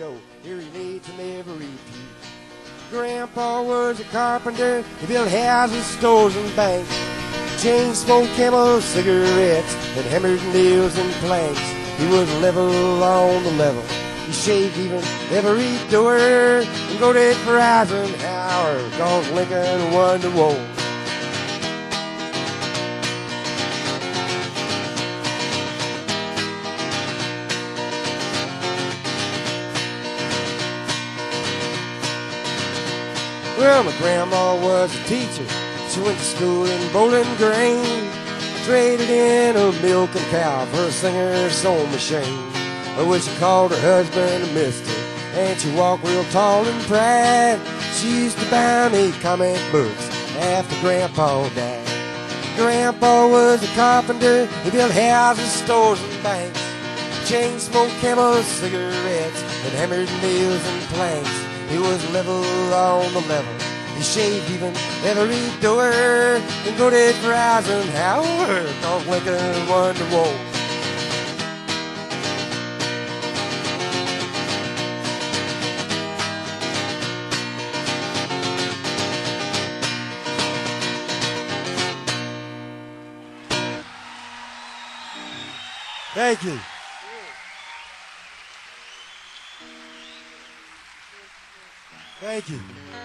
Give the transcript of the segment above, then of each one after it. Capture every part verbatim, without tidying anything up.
dough. Here he laid to never repeat. Grandpa was a carpenter. He built houses, stores, and banks. Chain smoked Camel cigarettes and hammered nails and planks. He was level on the level. He shaved even every door and voted for Eisenhower, cause Lincoln won the war. Well, my grandma was a teacher. She went to school in Bowling Green. Traded in a milk and cow for a singer sewing machine. Which she called her husband a mister, and she walked real tall and proud. She used to buy me comic books after Grandpa died. Grandpa was a carpenter. He built houses, stores, and banks. Chain smoked Camel cigarettes and hammered nails and planks. He was level on the level. He shaved even every door and voted for Eisenhower, cause Lincoln won the war. Thank you. Thank you.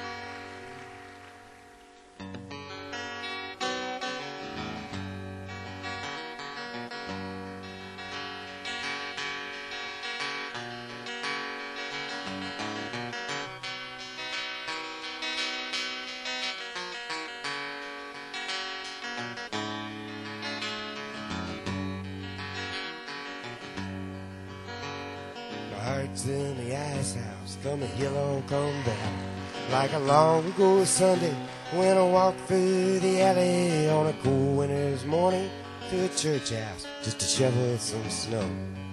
Hearts in the ice house, come a hill on come back. Like a long ago Sunday when I walked through the alley on a cool winter's morning to a church house just to shovel some snow.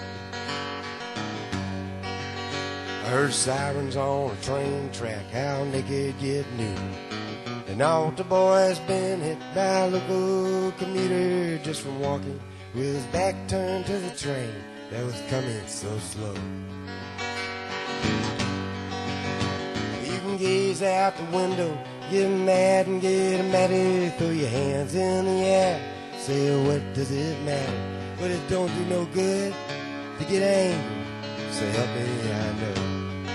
I heard sirens on a train track, how they could get new. And all the boys been hit by a local commuter just from walking with his back turned to the train that was coming so slow. You can gaze out the window, get mad and get madder, throw your hands in the air, say what does it matter? But it don't do no good to get angry, so help me I know.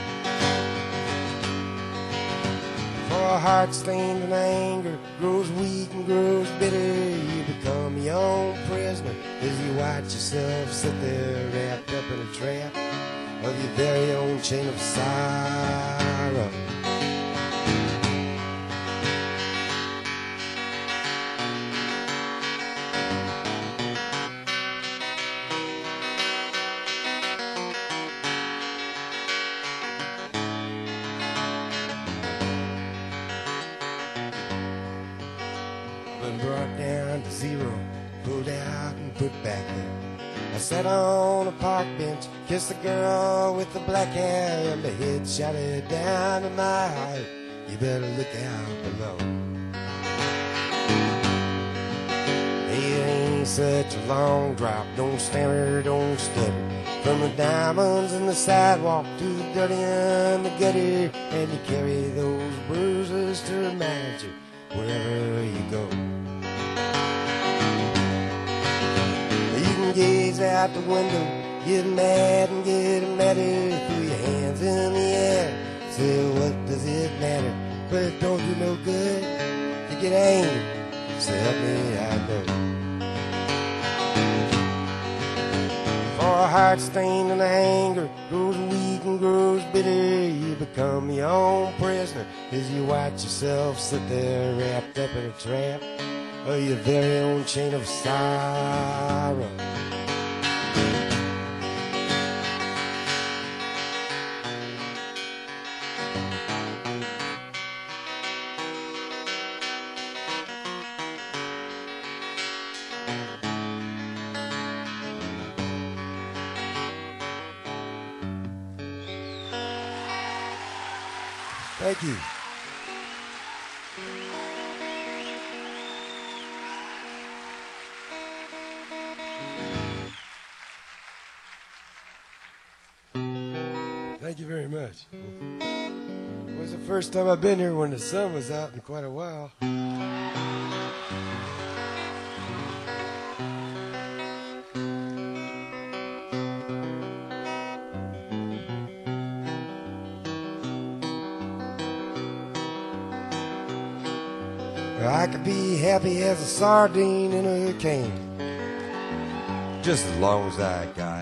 For a heart stained in anger grows weak and grows bitter, you become your own prisoner as you watch yourself sit there wrapped up in a trap of your very own chain of sorrow. Been brought down to zero, pulled out and put back there. I sat on a park bench, kissed the girl with the black hair, and the head shouted down to my heart, you better look out below. It ain't such a long drop, don't stammer, don't stutter. From the diamonds in the sidewalk to the dirty in the gutter, and you carry those bruises to remind you wherever you go. Gaze out the window, get mad and get madder, throw your hands in the air, say what does it matter? But it don't do no good to get angry, so help me I know. For a heart stained in anger grows weak and grows bitter, you become your own prisoner as you watch yourself sit there wrapped up in a trap of your very own chain of sorrow. Thank you. Thank you very much. It was the first time I've been here when the sun was out in quite a while. I could be happy as a sardine in a can, just as long as I got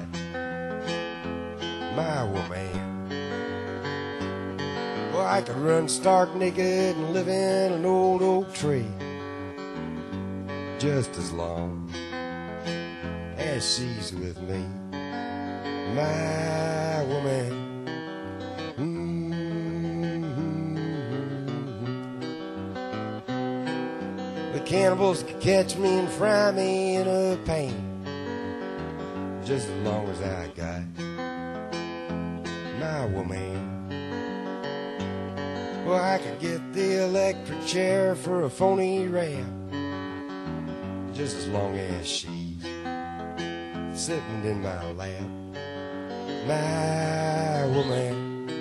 my woman. Well, I could run stark naked and live in an old oak tree, just as long as she's with me, my woman. Cannibals could catch me and fry me in a pan, just as long as I got my woman. Well, I could get the electric chair for a phony rap, just as long as she's sitting in my lap, my woman.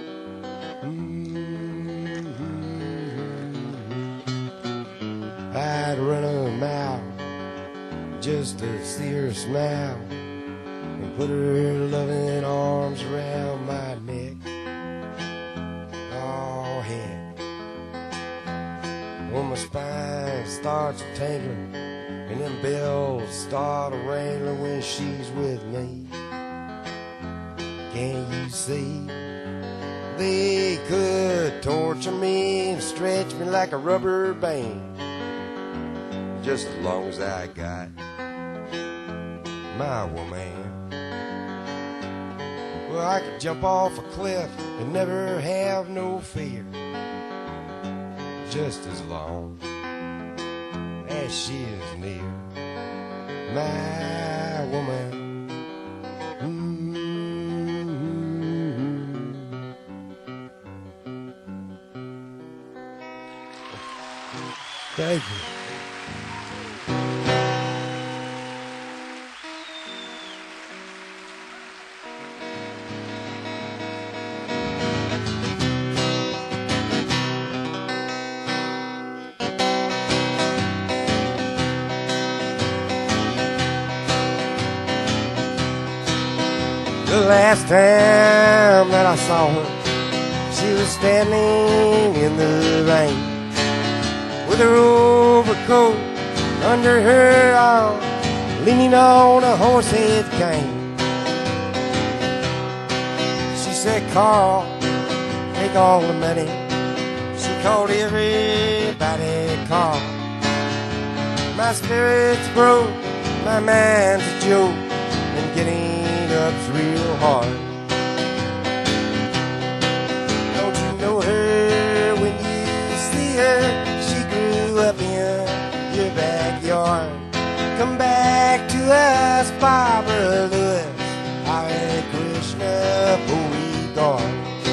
I'd run a mile just to see her smile and put her loving arms around my neck. Oh, heck, when my spine starts tingling and them bells start a wrangling when she's with me, can't you see? They could torture me and stretch me like a rubber band, just as long as I got my woman. Well, I could jump off a cliff and never have no fear, just as long as she is near, my woman. Mm-hmm. Thank you. The last time that I saw her, she was standing in the rain with her overcoat under her arm, leaning on a horsehead cane. She said, "Carl, take all the money." She called everybody Carl. My spirits broke, my mind's a joke, and getting up's real hard. Don't you know her when you see her? She grew up in your backyard. Come back to us, Barbara Lewis, Hare Krishna Bodhidharma.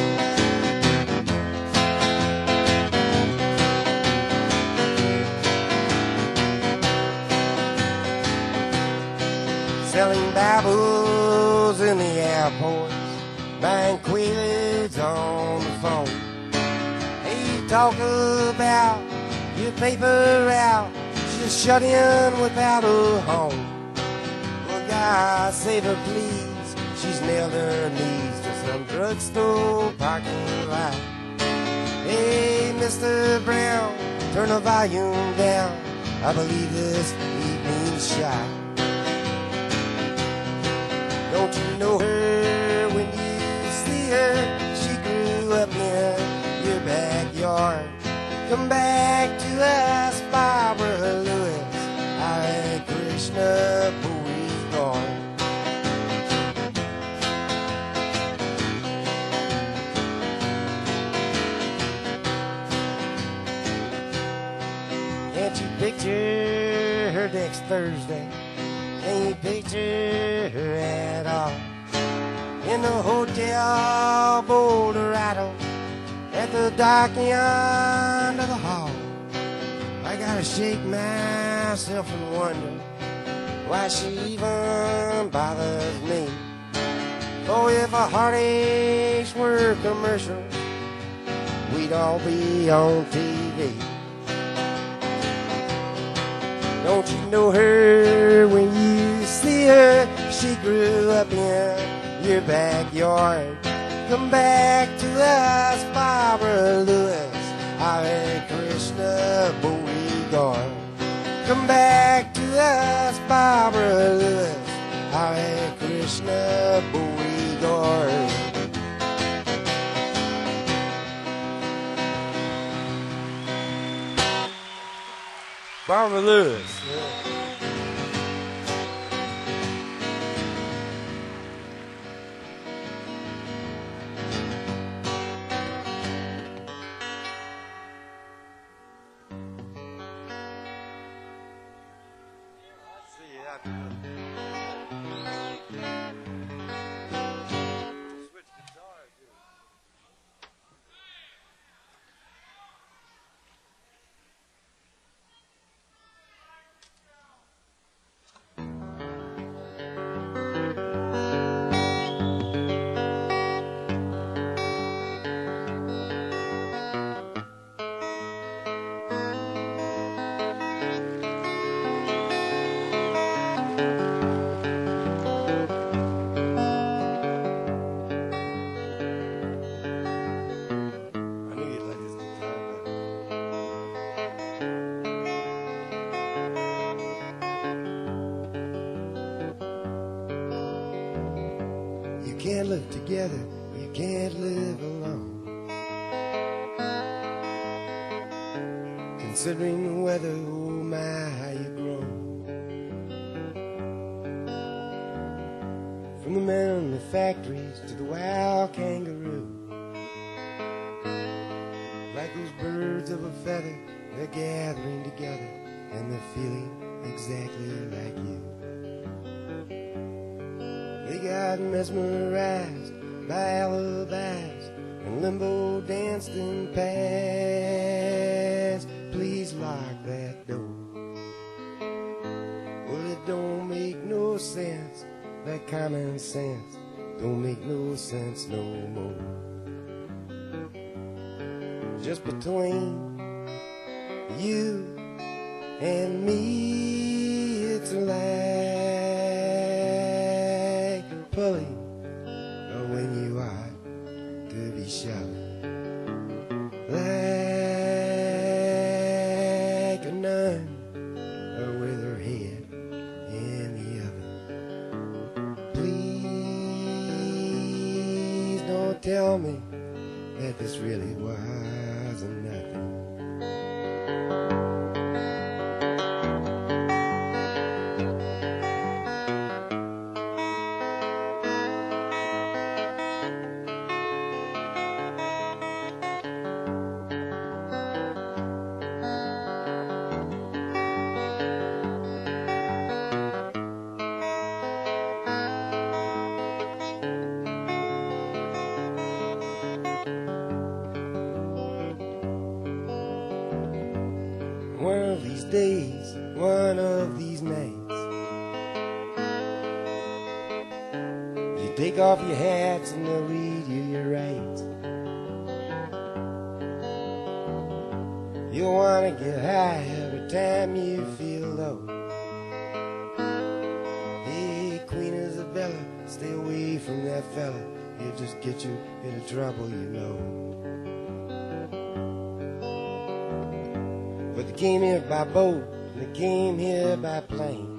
Selling Bibles in the airports, buying Quaaludes on the phone. Hey, talk about your paper route, just shut in without a home. Well, God save her, please, she's nailed her knees to some drugstore parking lot. Hey, Mister Brown, turn the volume down, I believe this evening's shot. Don't you know her when you see her? She grew up in your backyard. Come back to us, Barbara Lewis, Hare Krishna Bodhidharma. Can't you picture her next Thursday? Can you picture her at all? In the Hotel Boulderado, at the dark end of the hall. I gotta shake myself and wonder why she even bothers me. Oh, if a heartaches were commercial, we'd all be on T V. Don't you know her when you see her? She grew up in your backyard. Come back to us, Barbara Lewis, Hare Krishna Beauregard. Come back to us, Barbara Lewis, Hare Krishna Beauregard. Barbara Lewis. Yeah. You can't live together, you can't live alone. Considering the weather, oh my, how you grow. From the men in the factories to the wild kangaroo, like those birds of a feather, they're gathering together and they're feeling exactly like you. They got mesmerized by alibis and limbo danced in past. Please lock that door. Well, it don't make no sense. That common sense don't make no sense no more. Just between you and me, it's like pulling when you are to be shot, like a nun with her head in the oven. Please don't tell me that this really wasn't nothing. One of these days, one of these nights, you take off your hats and they'll read you your rights. You'll want to get high every time you feel low. Hey, Queen Isabella, stay away from that fella. He'll just get you into trouble, you know. But they came here by boat, and they came here by plane.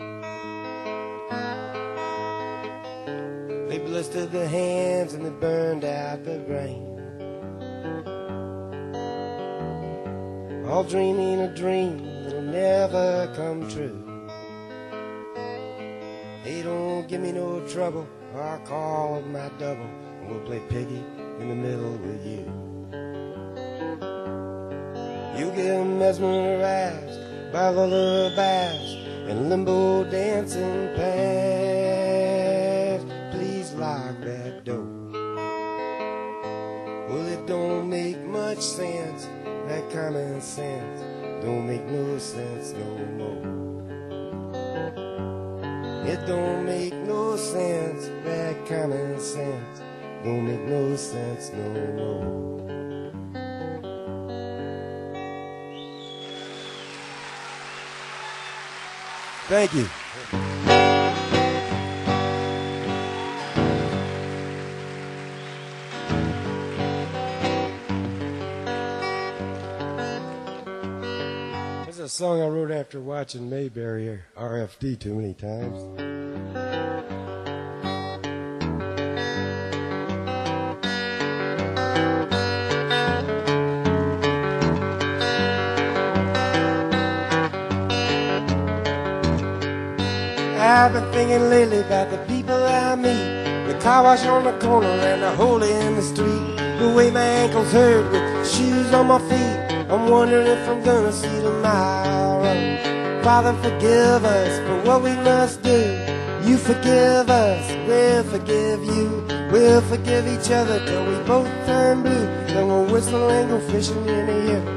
They blistered their hands and they burned out their brain. All dreaming a dream that'll never come true. Hey, don't give me no trouble, I'll call it my double, and we'll play piggy in the middle with you. You get mesmerized by lullabies and limbo dancing past. Please lock that door. Well, it don't make much sense. That common sense don't make no sense no more. It don't make no sense, that common sense don't make no sense no more. Thank you. This is a song I wrote after watching Mayberry R F D too many times. I've been thinking lately about the people I meet, the car wash on the corner and the hole in the street, the way my ankles hurt with shoes on my feet. I'm wondering if I'm gonna see tomorrow. Father, forgive us for what we must do. You forgive us, we'll forgive you. We'll forgive each other till we both turn blue. Then we'll whistle and go fishing in the river.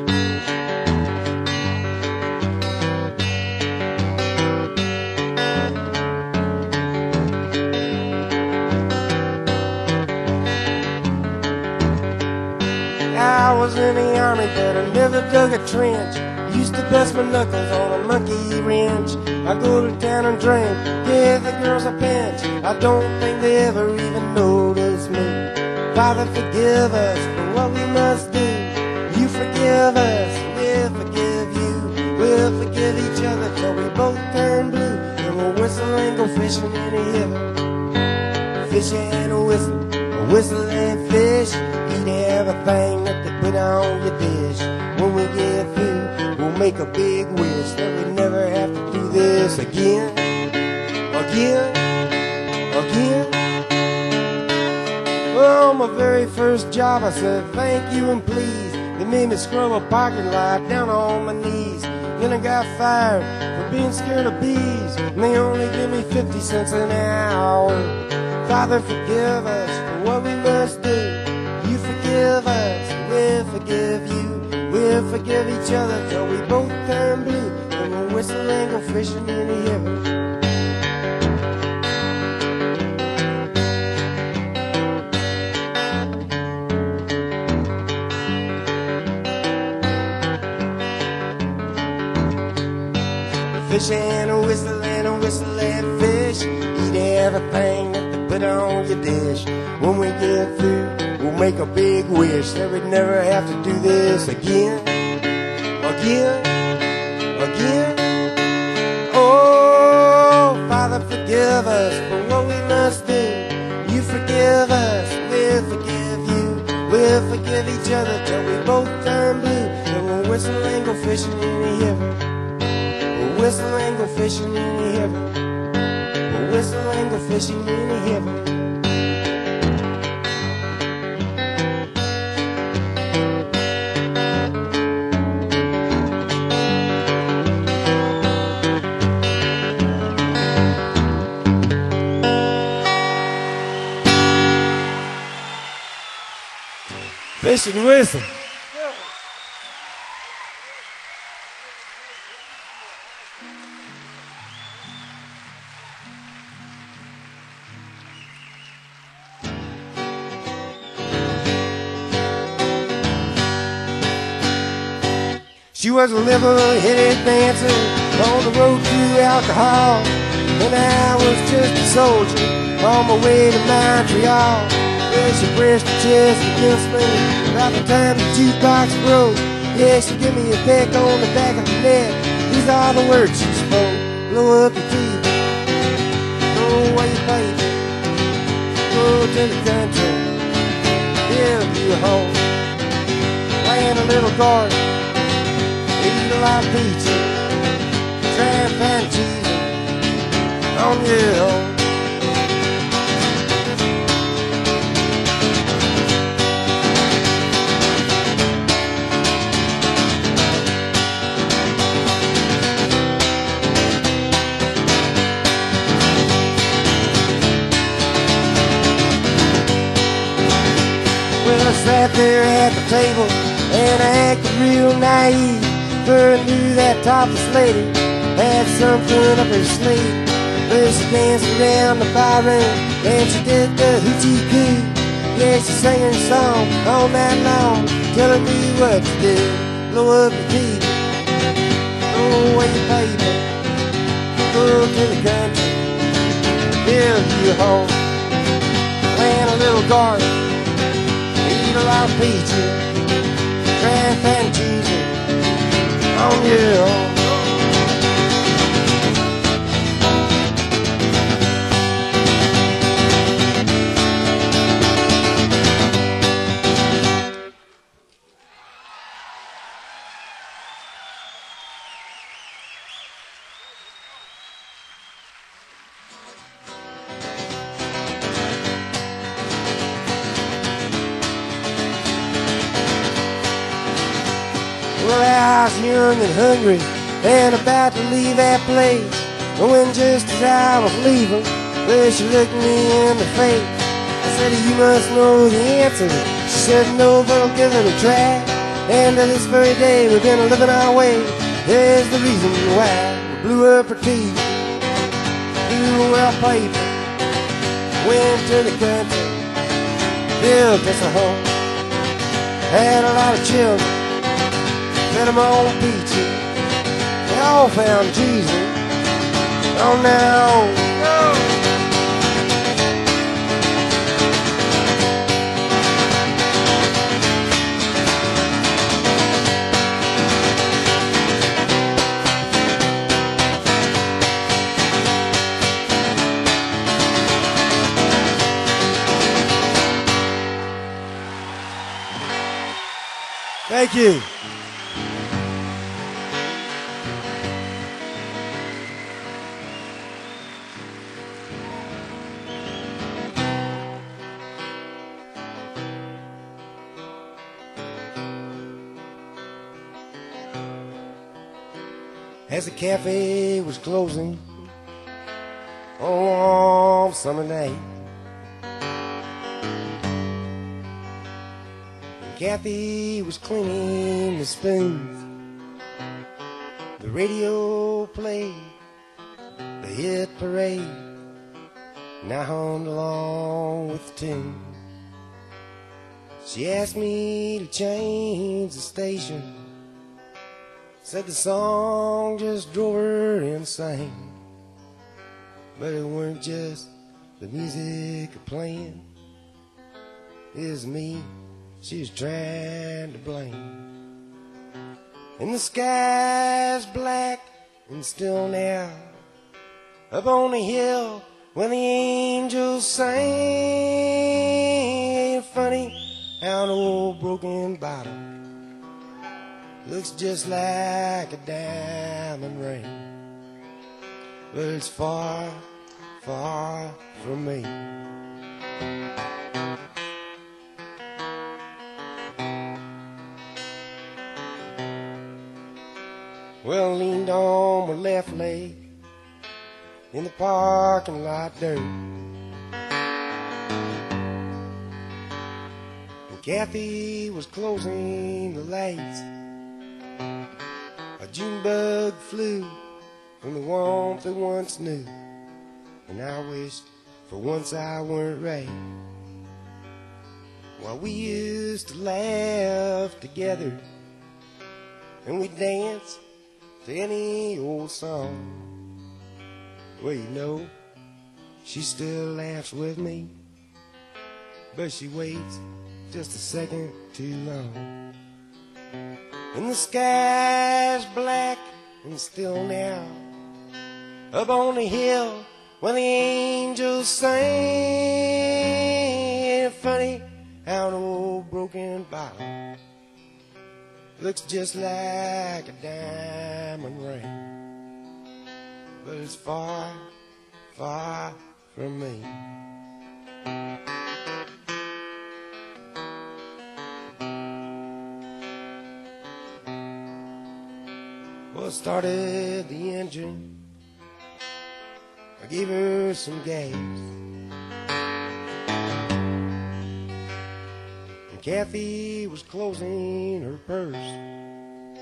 I was in the army, but I never dug a trench. Used to bust my knuckles on a monkey wrench. I go to town and drink, give the girls a pinch. I don't think they ever even notice me. Father, forgive us for what we must do. You forgive us, we'll forgive you. We'll forgive each other till we both turn blue. Then we'll whistle and go fishing in the river. Fish and a whistle, a whistle and fish. Eat everything that they put on your dish. When we get through, we'll make a big wish that we never have to do this again, again, again. Well, my very first job, I said thank you and please. They made me scrub a parking lot down on my knees. Then I got fired for being scared of bees, and they only give me fifty cents an hour. Father, forgive us for what we must do. You forgive us, we'll forgive you. We'll forgive each other till we both turn blue. And we'll whistle and go fishing in the river. Fish and a whistle and a whistle and fish. Eat everything that they put on your dish. When we get through, we'll make a big wish that we'd never have to do this again, again, again. Oh, Father, forgive us for what we must do. You forgive us, we'll forgive you. We'll forgive each other till we both turn blue. Then we'll whistle and go fishing in the river. We'll whistle and go fishing in the river. We'll whistle and go fishing in the river. Fish and whistle. She was a level-headed dancer on the road to alcohol, and I was just a soldier on my way to Montreal. Well, she brushed her chest against me about the time the jukebox broke. Yeah, she gave me a peck on the back of the neck. These are the words she spoke. Blow up your T V, throw away your baby, go to the country, build you a home, plant a little garden, eat a lot of peaches, try and find cheese on your own. Well, I sat there at the table and I acted real naive, for I knew that topless lady had something up her sleeve. Well, she danced around the barroom and she did the hoochie coo. Yeah, she sang her song all night long, telling me what to do. Blow up the T V, throw away your paper, go to the country, build you a home, plant a little garden, eat a lot of peaches, craft and cheeses on your own. Well, I was young and hungry and about to leave that place. But when just as I was leaving, well, she looked me in the face. I said, you must know the answer. She said, no, but I'll give it a try. And to this very day, we've been living our way. Here's the reason why. We blew up her T V, blew our paper, went to the country, built us a home, had a lot of children, fed them all peaches. They all found Jesus. Oh, now, no. Thank you. As the cafe was closing on a warm summer night, and Kathy was cleaning the spoons, the radio played the hit parade, and I hummed along with the tune. She asked me to change the station, said the song just drove her insane. But it weren't just the music playing, it was me she was trying to blame. And the sky's black and still now, up on the hill when the angels sing. Ain't it funny how an old broken bottle looks just like a diamond ring, but it's far, far from me. Well, I leaned on my left leg in the parking lot dirt, and Kathy was closing the lights. A June bug flew from the warmth that once knew, and I wished for once I weren't right. While we used to laugh together, and we'd dance to any old song. Well, you know, she still laughs with me, but she waits just a second too long. And the sky's black and still now, up on the hill when the angels sing. Ain't it funny how an old broken bottle looks just like a diamond ring, but it's far, far from me. Well, I started the engine, I gave her some gas, and Kathy was closing her purse.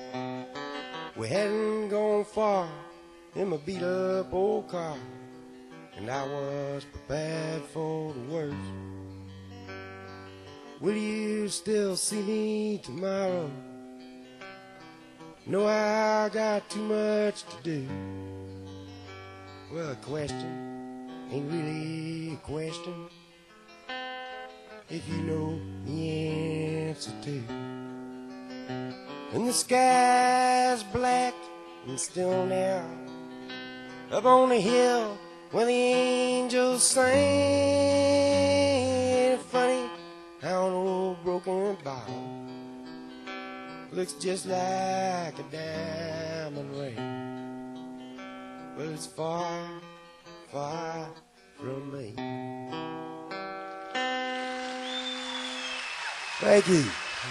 We hadn't gone far in my beat-up old car and I was prepared for the worst. Will you still see me tomorrow? No, I got too much to do. Well, a question ain't really a question if you know the answer to. And the sky's black and still now, up on the hill where the angels sing. Funny how an old broken bottle looks just like a diamond ring. Well, it's far, far from me. Thank you.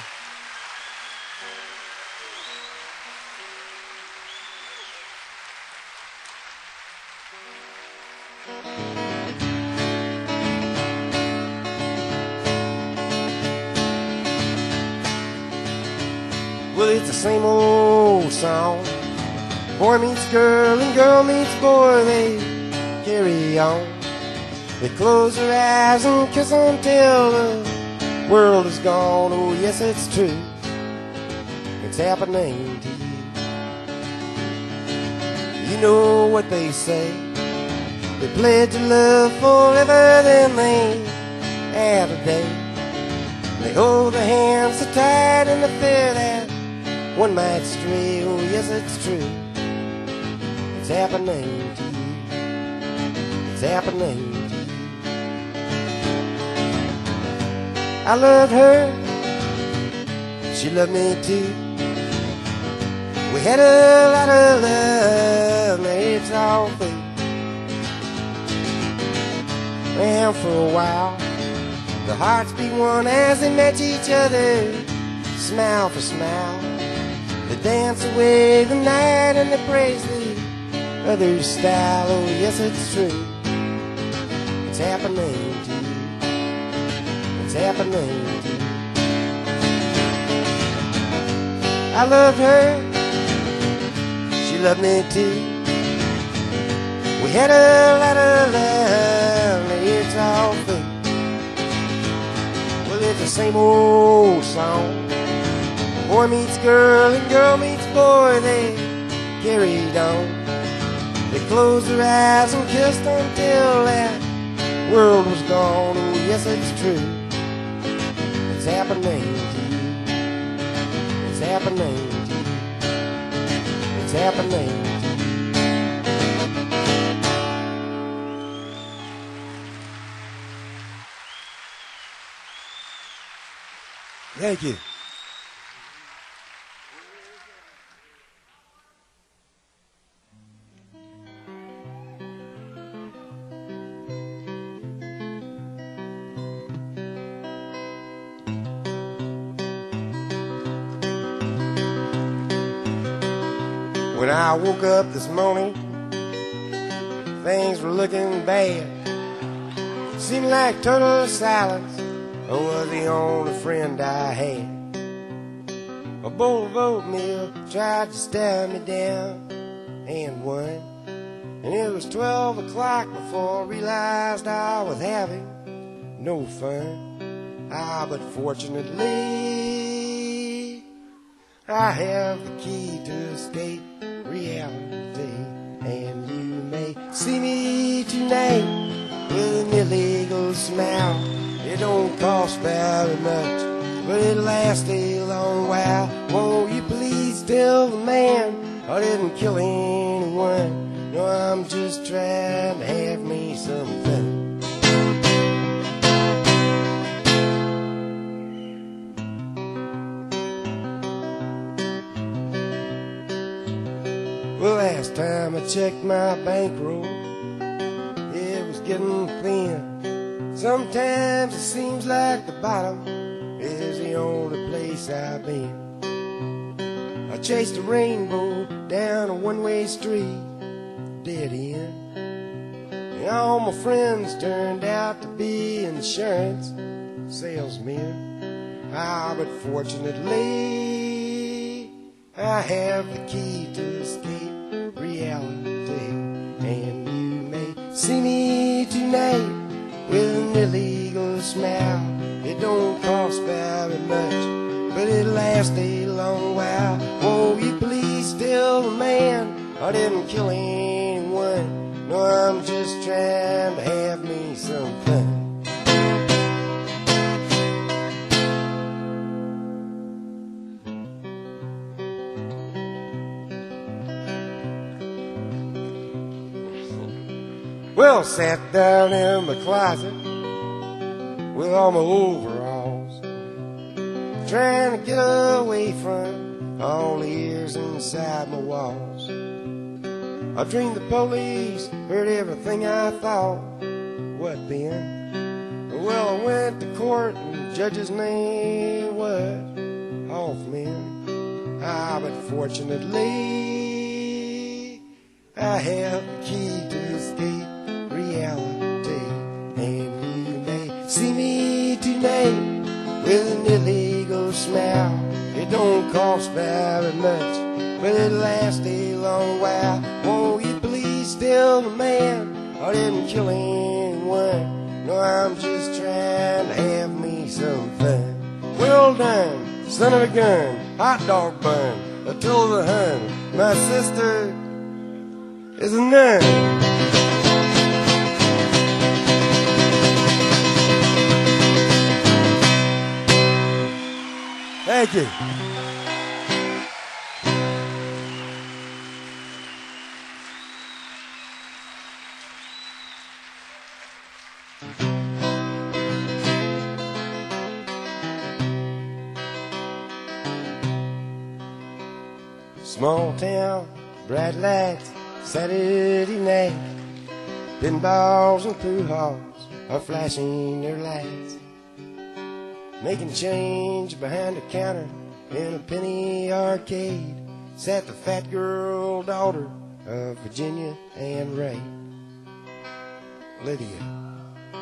Well, it's the same old song. Boy meets girl and girl meets boy, they carry on. They close their eyes and kiss until the world is gone. Oh, yes, it's true. It's happening to you. You know what they say. They pledge love forever, then they add a day. They hold their hands so tight in the fear that one might stray. Oh, yes, it's true. It's happening to you. It's happening to you. I loved her, she loved me too. We had a lot of love, now it's all fake. And for a while, the hearts beat one as they met each other, smile for smile. They dance away the night and they praise the other's style. Oh, yes, it's true. It's happening to you. It's happening to you. I loved her, she loved me too. We had a lot of love, and it's all fake. Well, it's the same old song. Boy meets girl and girl meets boy, they carried on. They closed their eyes and kissed until that world was gone. Oh, yes, it's true. It's happening to you. It's happening to you. It's happening to you. Thank you. When I woke up this morning, things were looking bad. Seemed like total silence was the only friend I had. A bowl of oatmeal tried to stare me down and won. And it was twelve o'clock before I realized I was having no fun. Ah, but fortunately, I have the key to escape reality. And you may see me tonight with an illegal smile. It don't cost very much, but it lasts a long while. Won't you please tell the man I didn't kill anyone? No, I'm just trying to have me some fun. Well, last time I checked my bankroll, it was getting thin. Sometimes it seems like the bottom is the only place I've been. I chased a rainbow down a one-way street, dead end. And all my friends turned out to be insurance salesmen. Ah, but fortunately, I have the key to escape reality. And you may see me tonight with an illegal smile. It don't cost very much, but it lasts a long while. Won't you please tell the man I didn't kill anyone? No, I'm just trying to have me some fun. Well, sat down in my closet with all my overalls, trying to get away from all the ears inside my walls. I dreamed the police heard everything I thought. What then? Well, I went to court and the judge's name was Hoffman. Ah, but fortunately I have the key to escape reality, and you may see me tonight with an illegal smile. It don't cost very much, but it lasts a long while. Won't you please tell the man I didn't kill anyone? No, I'm just trying to have me some fun. Well done, son of a gun, hot dog bun, I told the hun, my sister is a nun. Thank you. Small town, bright lights, Saturday night, pinballs and pool halls are flashing their lights, making change behind the counter in a penny arcade sat the fat girl daughter of Virginia and Ray. Lydia.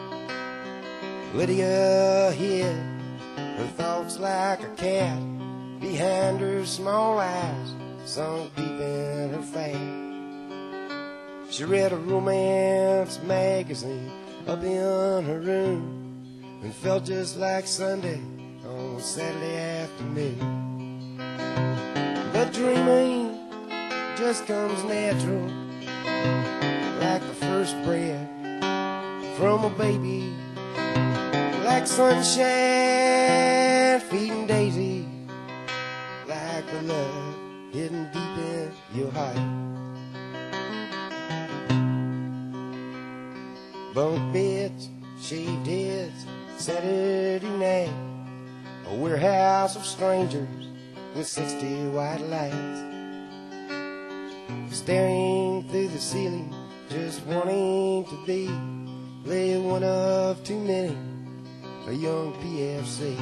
Lydia hid her thoughts like a cat behind her small eyes, sunk deep in her fat. She read a romance magazine up in her room and felt just like Sunday on Saturday afternoon. But dreaming just comes natural, like the first breath from a baby, like sunshine feeding daisies, like the love hidden deep in your heart. Bunk beds, shaved heads, Saturday night, a warehouse of strangers with sixty white lights, staring through the ceiling, just wanting to be lay one of too many, a young P F C.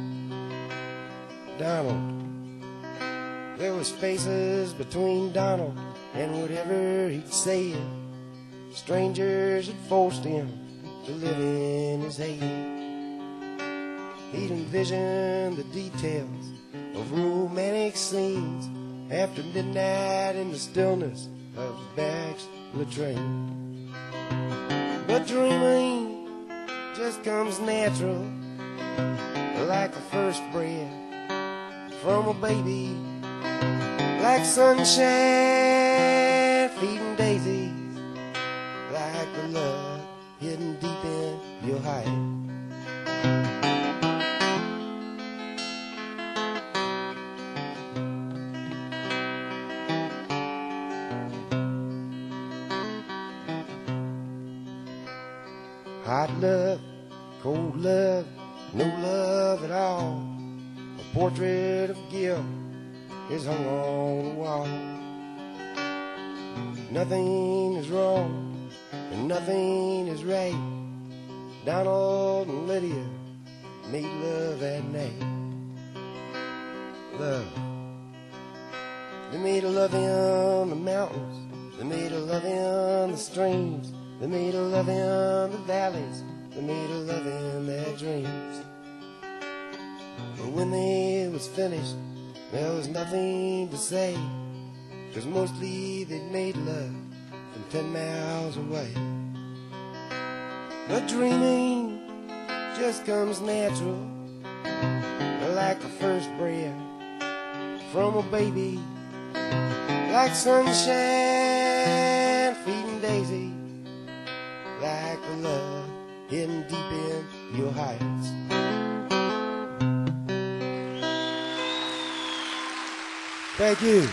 Donald. There was spaces between Donald and whatever he'd said. Strangers had forced him to live in his head. He'd envisioned the details of romantic scenes after midnight in the stillness of the back's latrine. But dreaming just comes natural, like the first breath from a baby, like sunshine feeding daisies, like the love hidden deep in your heart. Hot love, cold love, no love at all. A portrait of guilt is hung on the wall. Nothing is wrong and nothing is right. Donald and Lydia made love that night. Love. They made a love in the mountains. They made a love in the streams. They made a love in the valleys. They made a love in their dreams. But when they was finished, there was nothing to say, 'cause mostly they'd made love from ten miles away. The dreaming just comes natural, like the first breath from a baby, like sunshine feeding daisy, like the love hidden deep in your heights. Thank you.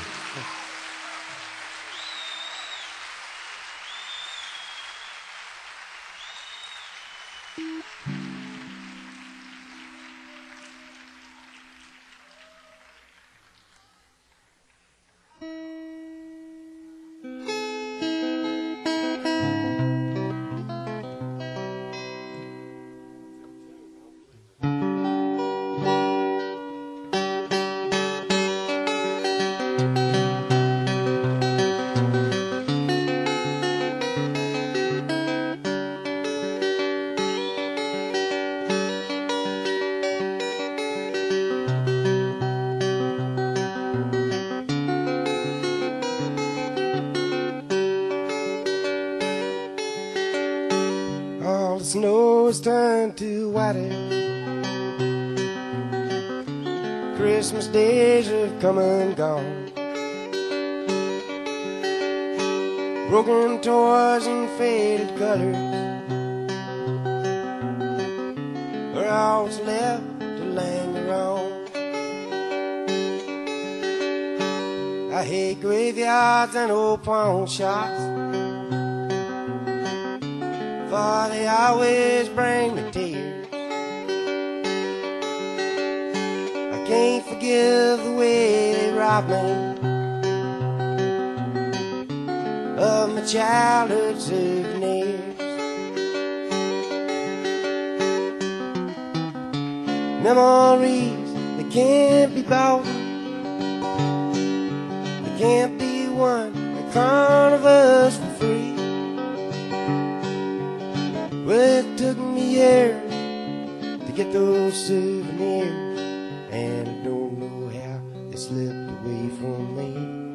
All the snow has turned to whiter. Christmas days have come and gone. Broken toys and faded colors are all that's left to linger on. I hate graveyards and old pawn shops, for they always bring me tears. I can't forgive the way they robbed me of my childhood souvenirs. Memories that can't be bought, they can't be won by carnivals for free. Well, it took me years to get those souvenirs, and I don't know how they slipped away from me.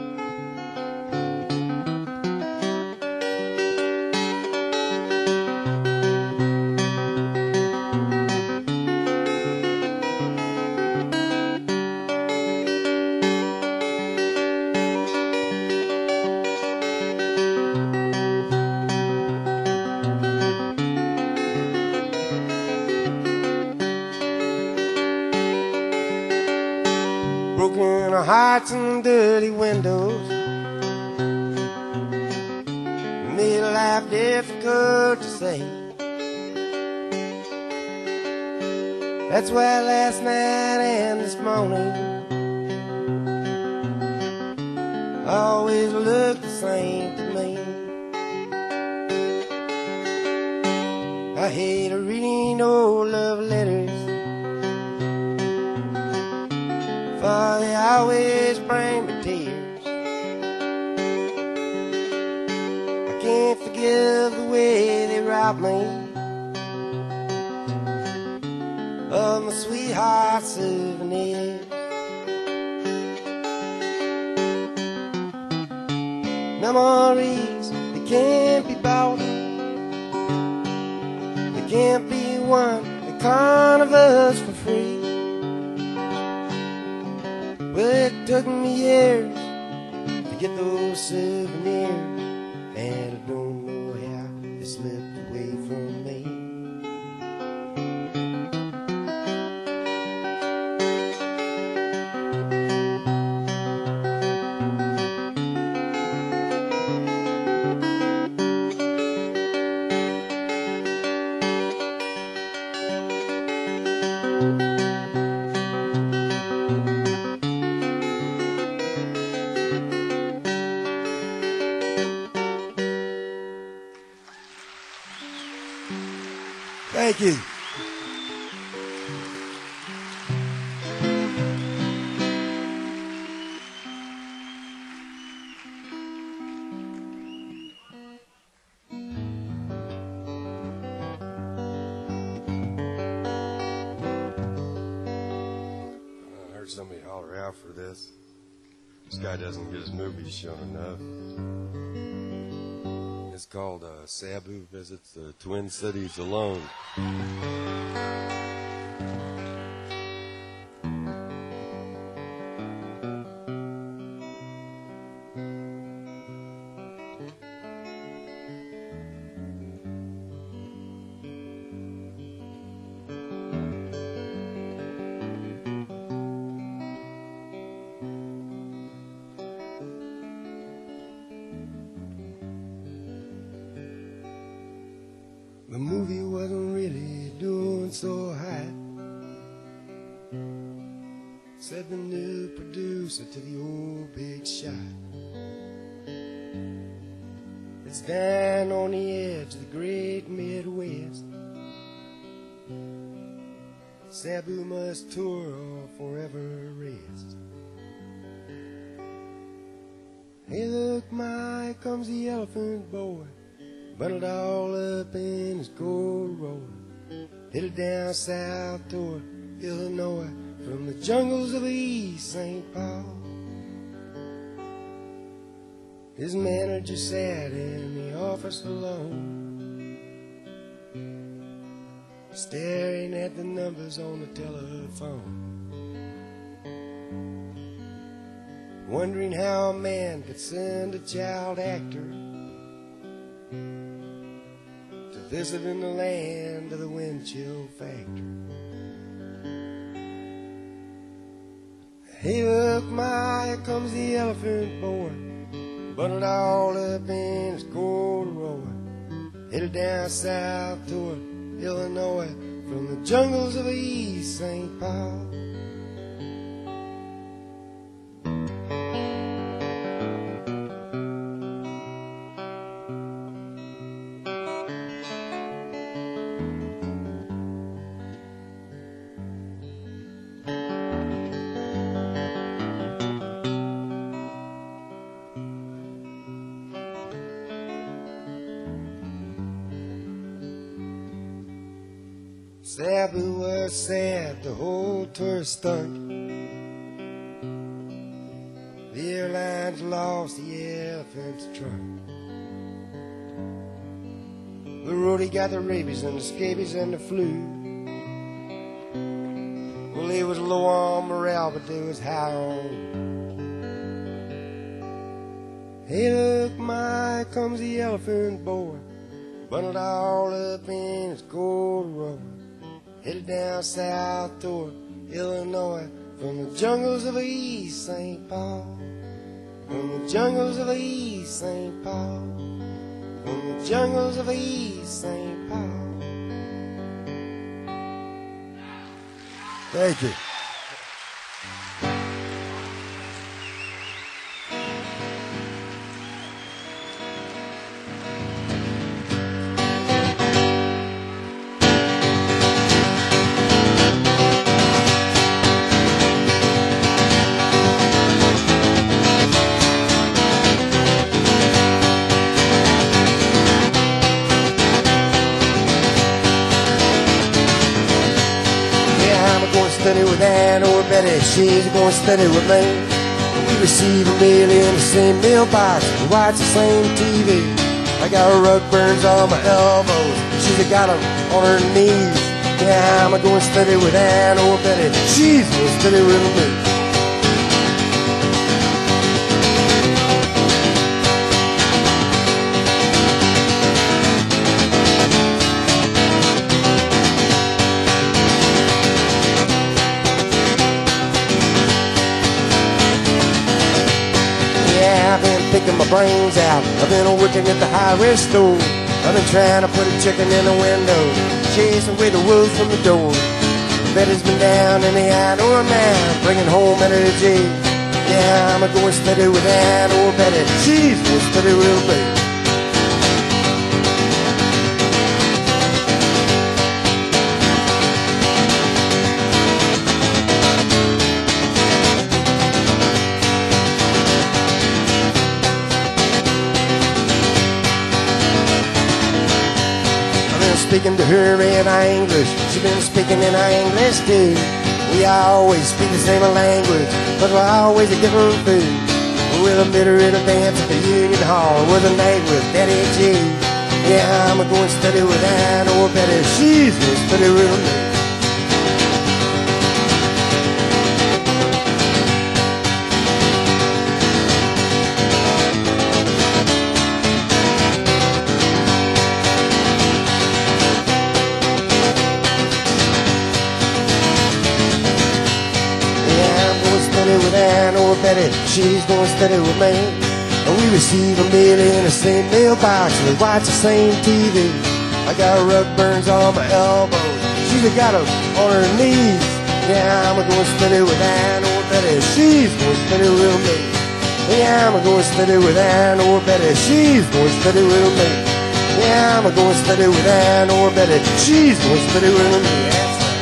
Broken hearts and dirty windows made life difficult to say. That's why last night and this morning always look the same to me. I hate reading old love letters, for they always bring me tears. I can't forgive the way they robbed me of my sweetheart's souvenirs. Memories that can't be bought, they can't be won at carnivals for free. Well, it took me years to get those souvenirs, and I don't know how they slipped away from me. Thank you. I heard somebody holler out for this. This guy doesn't get his movies shown enough. It's called uh, Sabu Visits the Twin Cities Alone. The movie wasn't really doing so hot, said the new producer to the old big shot. It's down on the edge of the great Midwest. Sabu must tour or forever rest. Hey look, my, here comes the elephant boy, bundled all up in his gold roller, headed down south toward Illinois, from the jungles of East Saint Paul. His manager sat in the office alone, staring at the numbers on the telephone, wondering how a man could send a child actor visit in the land of the wind chill factory. Hey look, my, here comes the elephant boy, bundled all up in his gold roller, headed down south toward Illinois, from the jungles of East Saint Paul. Sabu was sad, the whole tour stunk. The airlines lost the elephant's trunk. The roadie got the rabies and the scabies and the flu. Well, they was low on morale, but they was high on. Hey look, my, here comes the elephant boy, bundled all up in his gold roller, headed down south toward Illinois, from the jungles of East Saint Paul. From the jungles of East Saint Paul. From the jungles of East Saint Paul. Thank you. Study with Ann or Betty, she's going to study with me. We receive a mail in the same mailbox, we watch the same T V. I got rug burns on my elbows, she's got them on her knees. Yeah, I'm going to study with Ann or Betty, she's going to study with me. I've been picking my brains out, I've been working at the hardware store, I've been trying to put a chicken in the window, chasing away the wolves from the door. Betty's been down in the outdoor man, bringing home energy. Yeah, I'm going steady with that old Betty, she's going steady with me. Speaking to her in English, she's been speaking in English too. We always speak the same language, but we're always a different food. Well, I met her at a dance at the Union Hall with a night with Daddy G. Yeah, I'm going steady with Ann or Betty. She's going steady with me. With Ann or Betty, she's going steady with me. And we receive a mail in the same mailbox. We watch the same T V. I got rug burns on my elbows. She's got them on her knees. Yeah, I'm going steady with Ann or Betty. She's going steady with me. Yeah, I'm going steady with Ann or Betty. She's going steady with me. Yeah, I'm going steady with Ann or Betty. She's going steady with me.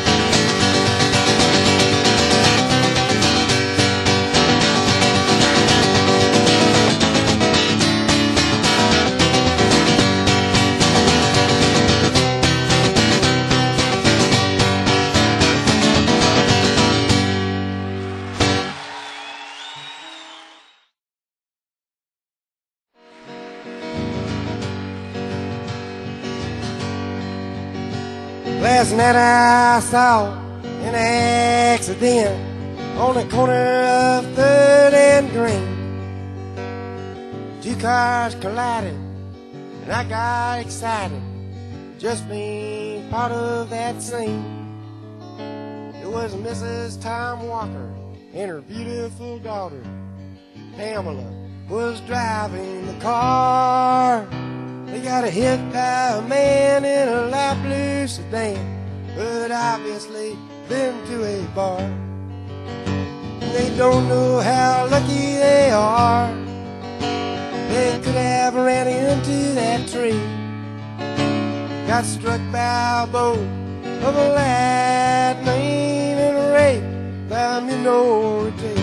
Last night I saw an accident on the corner of Third and Green. Two cars collided and I got excited just being part of that scene. It was Missus Tom Walker and her beautiful daughter Pamela was driving the car. They got hit by a man in a light blue sedan, but obviously been to a bar. And they don't know how lucky they are. They could have ran into that tree, got struck by a bolt of a lightning and raped by a minority.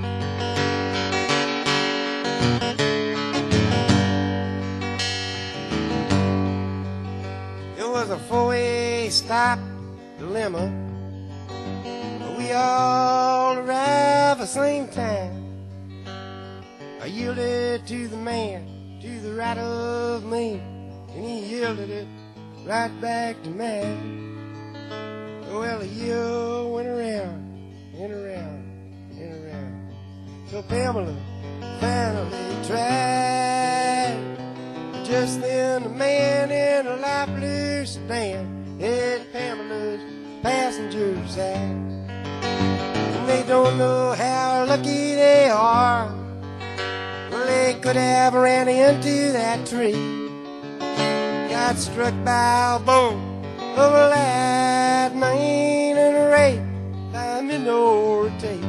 It was a four-way stop dilemma. We all arrived at the same time. I yielded to the man to the right of me, and he yielded it right back to me. Well, the year went around and around and around till Pamela finally tried. Just then the man in a light blue sedan hit Pamela's passenger side. And they don't know how lucky they are. Well, they could have ran into that tree, got struck by a bolt of a lightning and raped by a minority.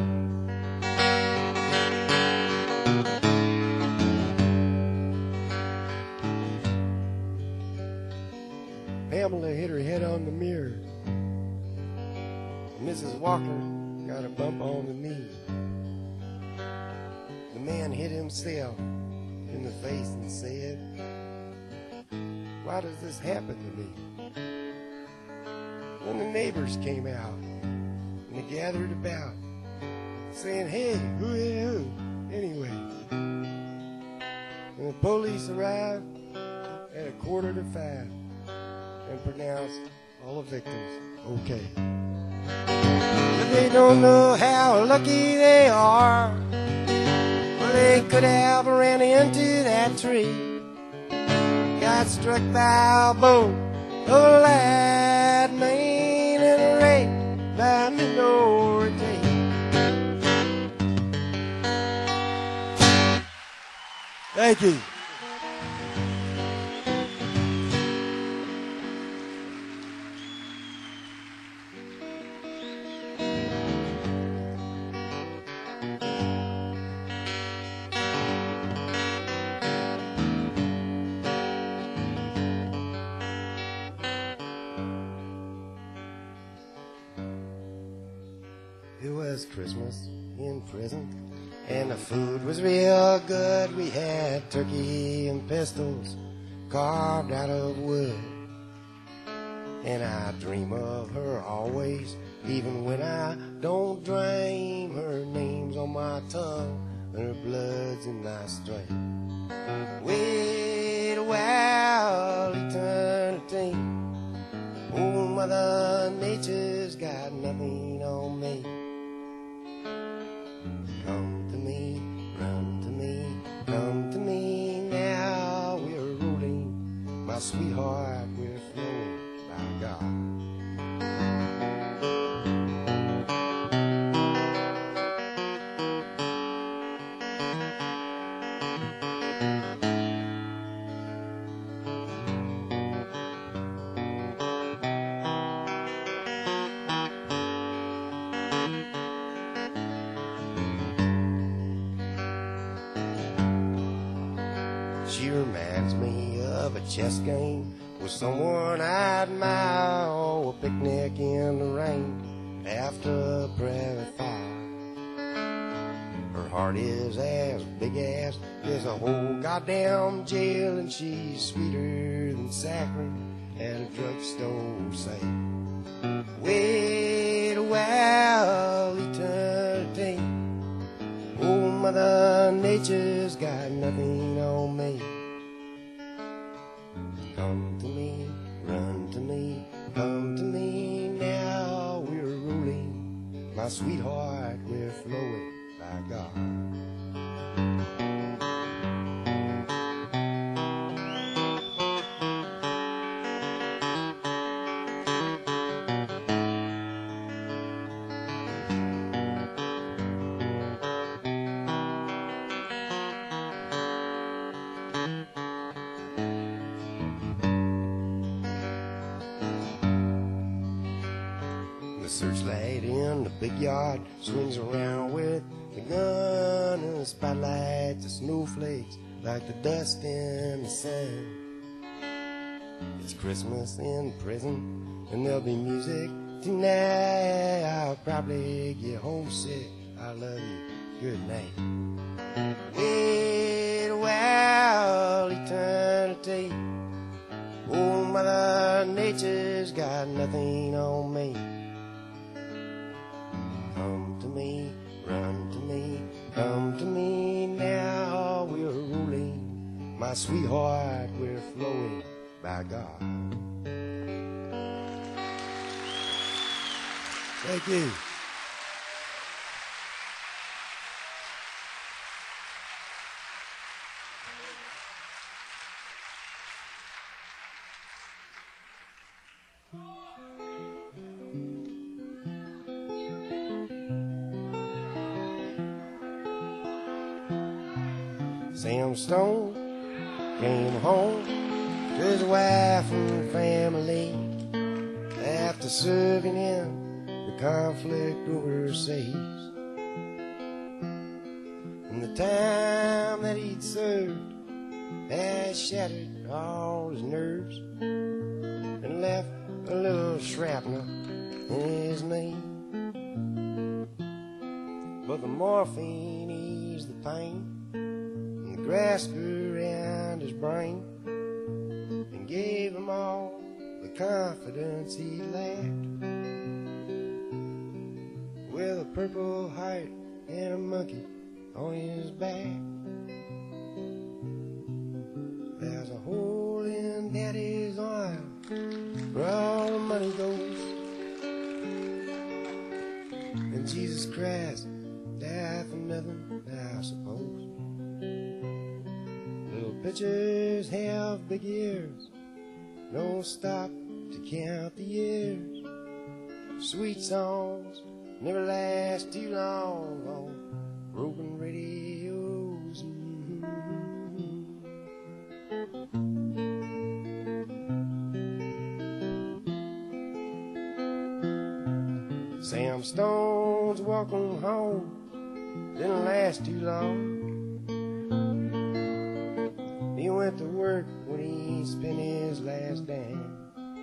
Pamela hit her head on the mirror. Missus Walker got a bump on the knee. The man hit himself in the face and said, "Why does this happen to me?" Then the neighbors came out and they gathered about, saying, "Hey, who hit who anyway?" And the police arrived at a quarter to five and pronounced all the victims okay. But they don't know how lucky they are. Well, they could have ran into that tree, got struck by a bolt of a lightning and raped by a minority. Thank you. It was Christmas in prison, and the food was real good. We had turkey and pistols carved out of wood. And I dream of her always, even when I don't dream. Her name's on my tongue and her blood's in my strain. Wait a while, eternity. Old Mother Nature's got nothing on me. Come to me, run to me, come to me now. We're rolling, my sweetheart, we're flowing, by God. She reminds me of a chess game with someone I admire, or a picnic in the rain after a prairie fire. Her heart is as big as there's a whole goddamn jail, and she's sweeter than saccharin at a drugstore sale. Wait a while, eternity. Old Mother Nature's got nothing on me. Come to me, run to me, come to me now. We're rolling, my sweetheart, we're flowing, by God. Searchlight in the big yard swings around with the gun, and the spotlights are snowflakes like the dust in the sun. It's Christmas in prison, and there'll be music tonight. I'll probably get homesick. I love you. Good night. Wait a while, eternity. Old Mother Nature's got nothing on me. Come to me, run to me, come to me now. We're rolling, my sweetheart, we're flowing, by God. Thank you. Sam Stone came home to his wife and family after serving in the conflict overseas. And the time that he'd served had shattered all his nerves and left a little shrapnel in his knee. But the morphine eased the pain, grasped around his brain, and gave him all the confidence he lacked. With a purple heart and a monkey on his back, there's a hole in Daddy's arm where all the money goes, and Jesus Christ died for nothing, I suppose. Pitchers have big ears, don't stop to count the years. Sweet songs never last too long on broken radios. Mm-hmm. Sam Stone's walking home didn't last too long. He went to work when he spent his last dime,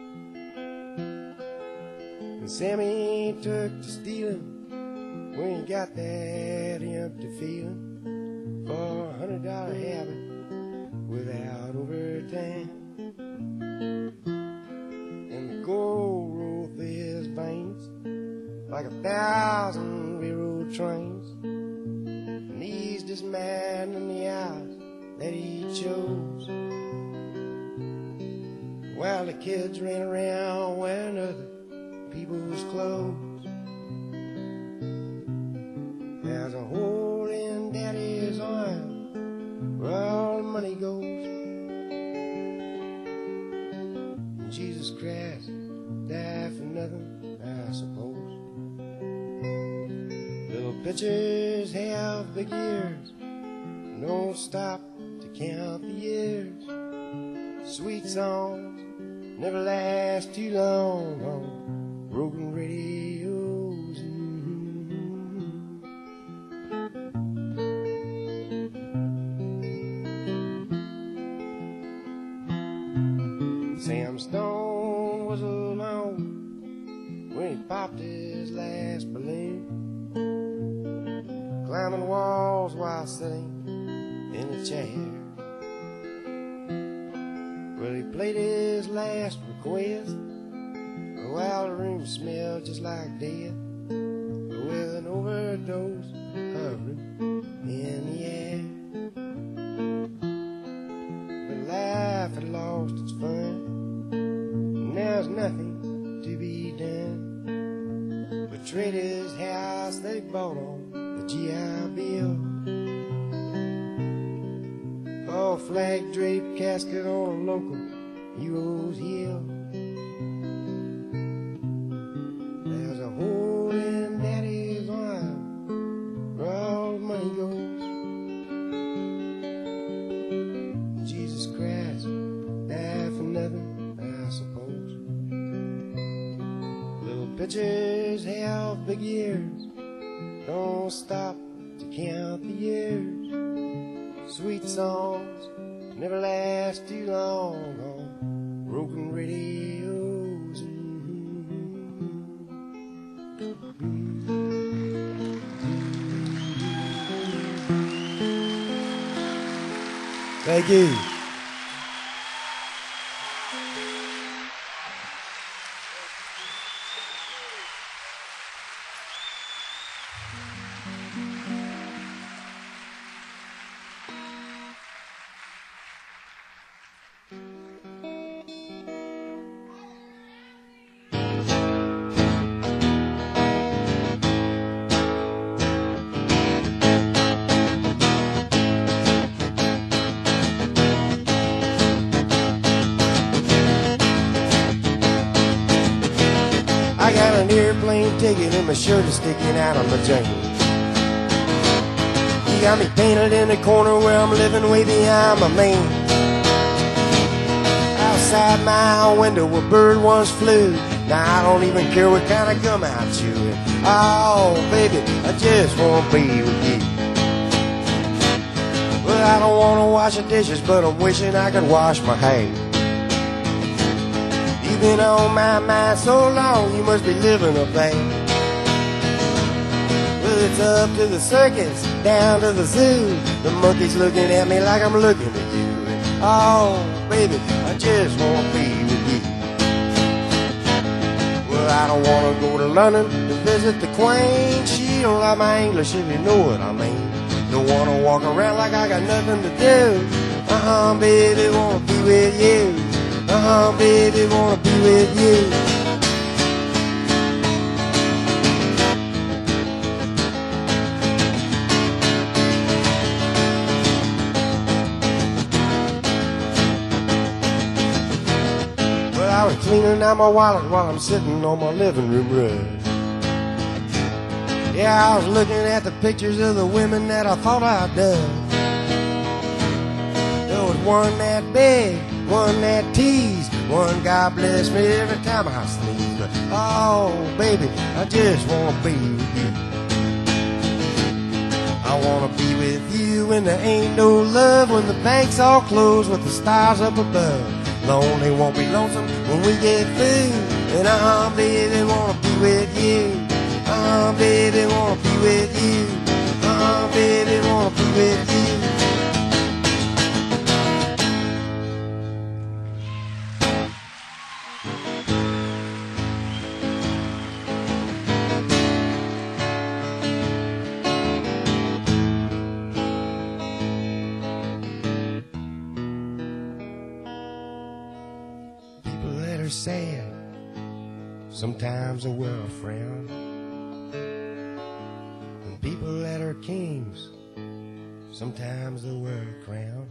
and Sammy took to stealing when he got that empty feeling for a hundred dollar habit without overtime. And the gold rolled through his veins like a thousand railroad trains. and eased his man in the hours that he chose. While the kids ran around wearing other people's clothes. There's a hole in Daddy's arm where all the money goes. And Jesus Christ died for nothing, I suppose. Little pitchers have big ears, don't stop to count the years. Sweet songs never last too long on broken radios. Mm-hmm. Sam Stone was alone when he popped his last balloon, climbing walls while sitting in a chair. Well, he played his last request while the room smelled just like death, with an overdose hovering in the air. But life had lost its fun, and there's nothing to be done but trade his house they bought on the G I Bill. Oh, flag draped casket on a local hero's hill. There's a hole in Daddy's arm where all the money goes. Jesus Christ died for nothing, I suppose. Little pitchers have big ears, don't stop to count the years. Sweet songs never last too long on broken radios. Thank you. I got an airplane ticket and my shirt is sticking out on the jeans. You got me painted in the corner where I'm living way behind my means. Outside my window a bird once flew. Now I don't even care what kind of gum I'm chewing. Oh baby, I just wanna be with you. Well, I don't wanna wash the dishes, but I'm wishing I could wash my hair. You've been on my mind so long, you must be living up there. Well, it's up to the circus, down to the zoo. The monkey's looking at me like I'm looking at you. And, oh, baby, I just want to be with you. Well, I don't want to go to London to visit the Queen. She don't like my English, if you know what I mean. Don't want to walk around like I got nothing to do. Uh-huh, baby, want to be with you. Uh-huh, baby, wanna be with you. Well, I was cleaning out my wallet while I'm sitting on my living room rug. Yeah, I was looking at the pictures of the women that I thought I'd done. There was one that big, one that teased, one God bless me every time I sneeze. But oh, baby, I just wanna be with you. I wanna be with you when there ain't no love, when the bank's all closed with the stars up above. Lonely won't be lonesome when we get food. And uh-huh, baby, wanna be with you. Uh-huh, baby, wanna be with you. Uh-huh, baby, wanna be with you. sad, sometimes the world frown. When people that are kings, sometimes the world crown.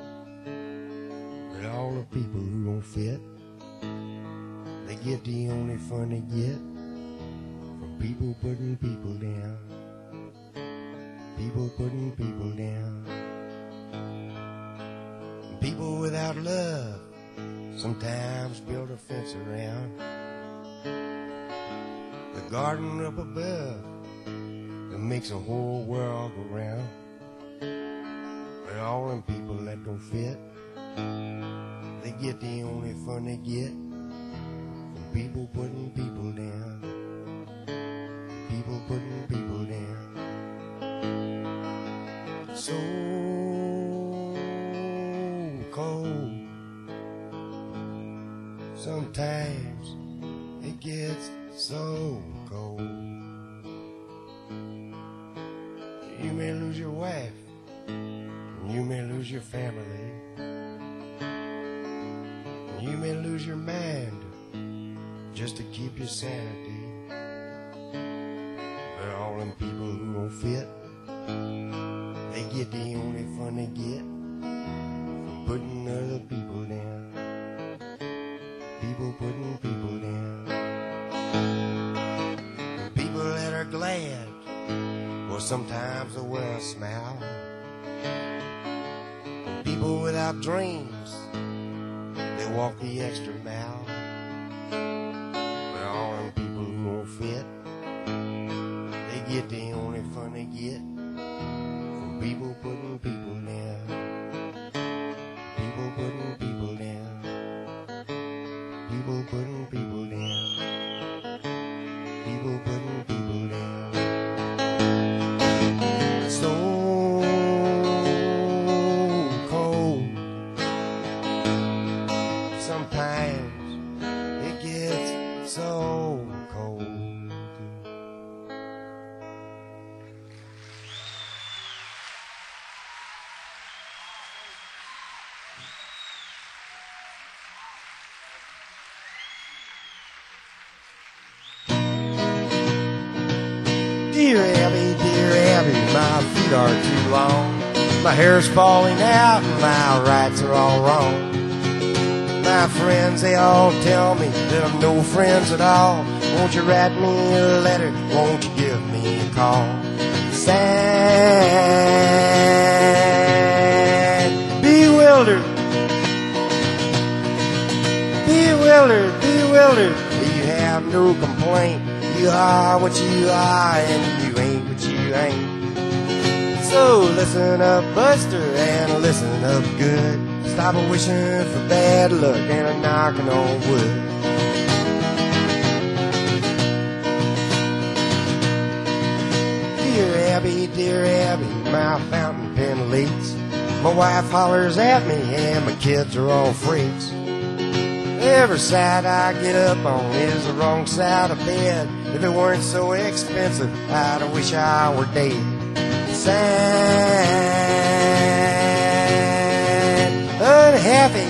But all the people who don't fit, they get the only fun they get from people putting people down. People putting people down. And people without love sometimes build a fence around the garden up above that makes the whole world go round. But all them people that don't fit, they get the only fun they get from people putting people down. People putting people down. So cold, sometimes it gets so cold. You may lose your wife, you may lose your family, you may lose your mind just to keep your sanity. But all them people who don't fit, they get the only fun they get from putting other people down. People putting people down. And people that are glad, or sometimes the world smile. And people without dreams, they walk the extra mile. But all them people who don't fit, they get the only fun they get from people putting people down. People putting people down. People putting people down. People putting people down. So cold, sometimes it gets so cold. Dear Abby, dear Abby, my feet are too long. My hair's falling out and my rights are all wrong. My friends, they all tell me that I'm no friends at all. Won't you write me a letter? Won't you give me a call? Sad, bewildered, bewildered, bewildered. You have no complaint. You are what you are and you ain't what you ain't. So listen up, Buster, and listen up good. Stop a wishing for bad luck and a knocking on wood. Dear Abby, dear Abby, my fountain pen leaks. My wife hollers at me and my kids are all freaks. Every side I get up on is the wrong side of bed. If it weren't so expensive, I'd wish I were dead. Sad, unhappy,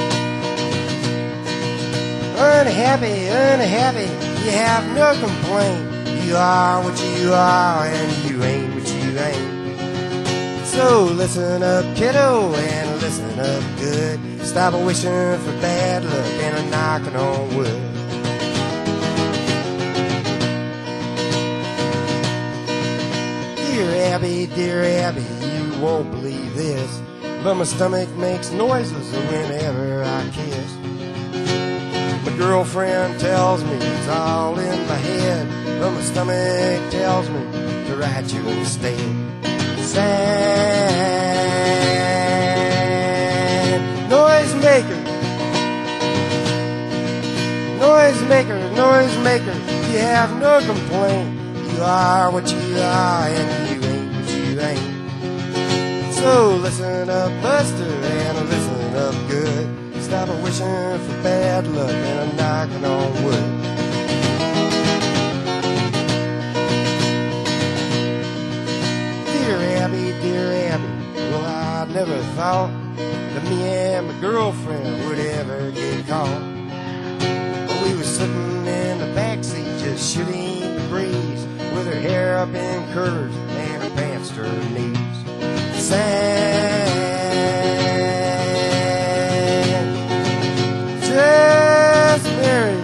unhappy, unhappy. You have no complaint. You are what you are and you ain't what you ain't. So listen up, kiddo, and listen up good. Stop wishing for bad luck and a knocking on wood. Dear Abby, dear Abby, you won't believe this, but my stomach makes noises whenever I kiss. My girlfriend tells me it's all in my head, but my stomach tells me to write you instead. Sad noisemaker, noisemaker, noisemaker. You have no complaint. You are what you are and you ain't what you ain't. So listen up, Buster, and listen up good. Stop wishing for bad luck and a knocking on wood. Dear Abby, dear Abby, well, I never thought that me and my girlfriend would ever get caught. shooting the breeze with her hair up in curlers and her pants to her knees. Sang, just married,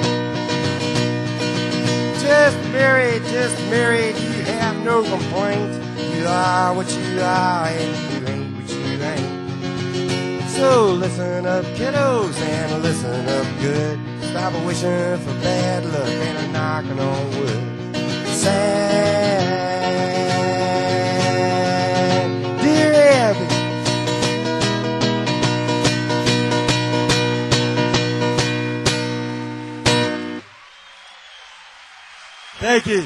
just married, just married. You have no complaint. You are what you are and you ain't what you ain't. So listen up, kiddos, and listen up good. Stop wishing for bad luck and a knocking on wood. Sad, dear Abby. Thank you.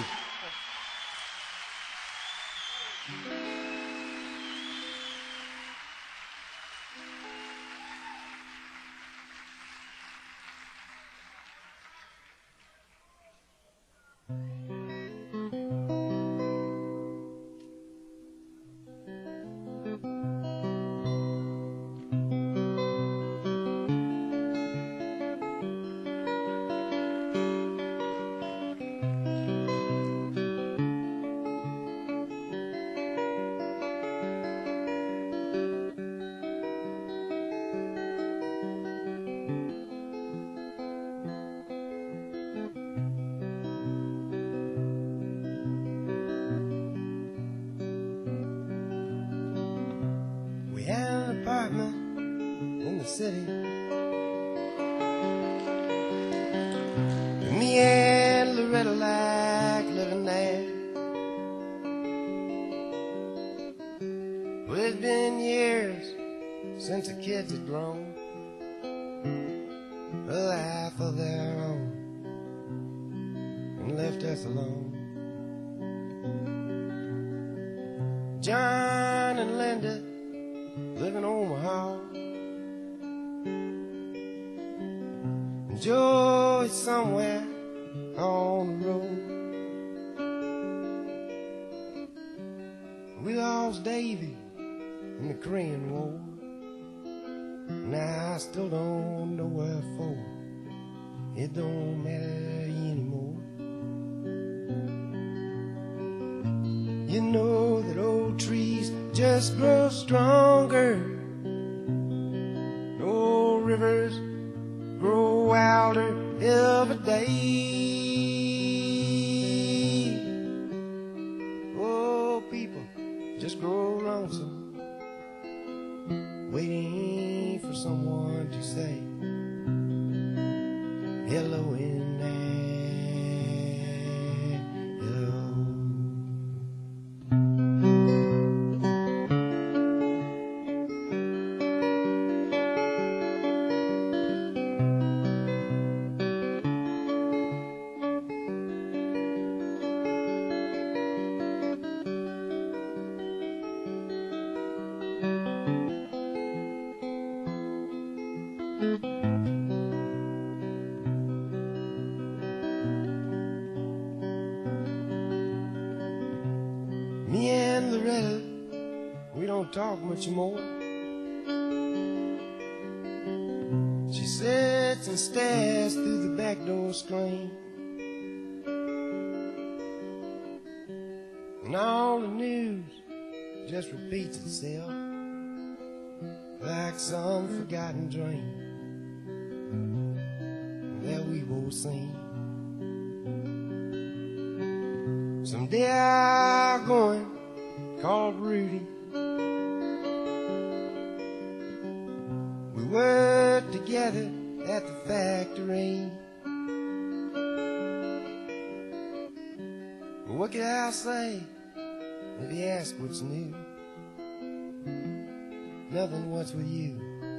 We had an apartment in the city. Me and Loretta like living there. Well, it's been years since the kids had grown a life of their own and left us alone. John and Linda live in Omaha, and Joe is somewhere on the road. We lost Davy in the Korean War, and I still don't know wherefore. It don't matter anymore. You know that old trees just grow stronger. Old rivers grow wilder every day. Oh, people just grow lonesome, waiting for someone to say hello in there. Hello. Me and Loretta, we don't talk much more. She sits and stares through the back door screen, and all the news just repeats itself like some forgotten dream that we both seen. Someday I'm going called Rudy. We worked together at the factory. But what can I say if you ask what's new? Nothing, what's with you?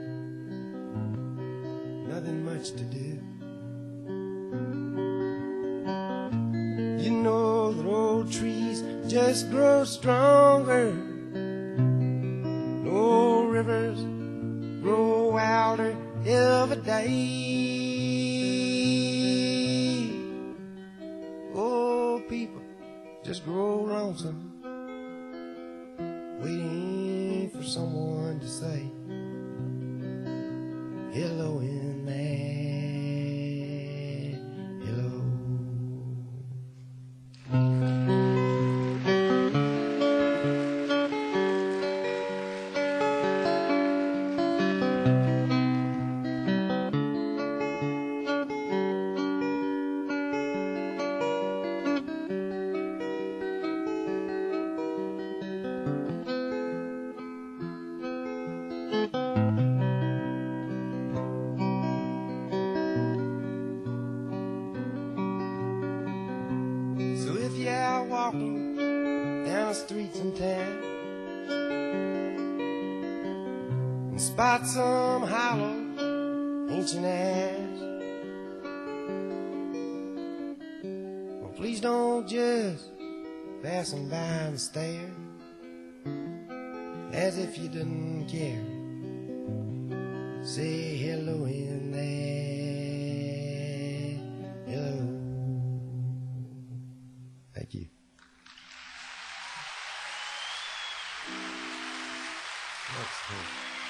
Nothing much to do. You know that old trees just grow stronger. Old rivers grow wilder every day. Old people just grow lonesome, waiting for someone to say hello in there. Hello. the streets in town and spot some hollow ancient ash. Well, please don't just pass them by and stare as if you didn't care. Say hello in there. Hello. Thank you. Next time.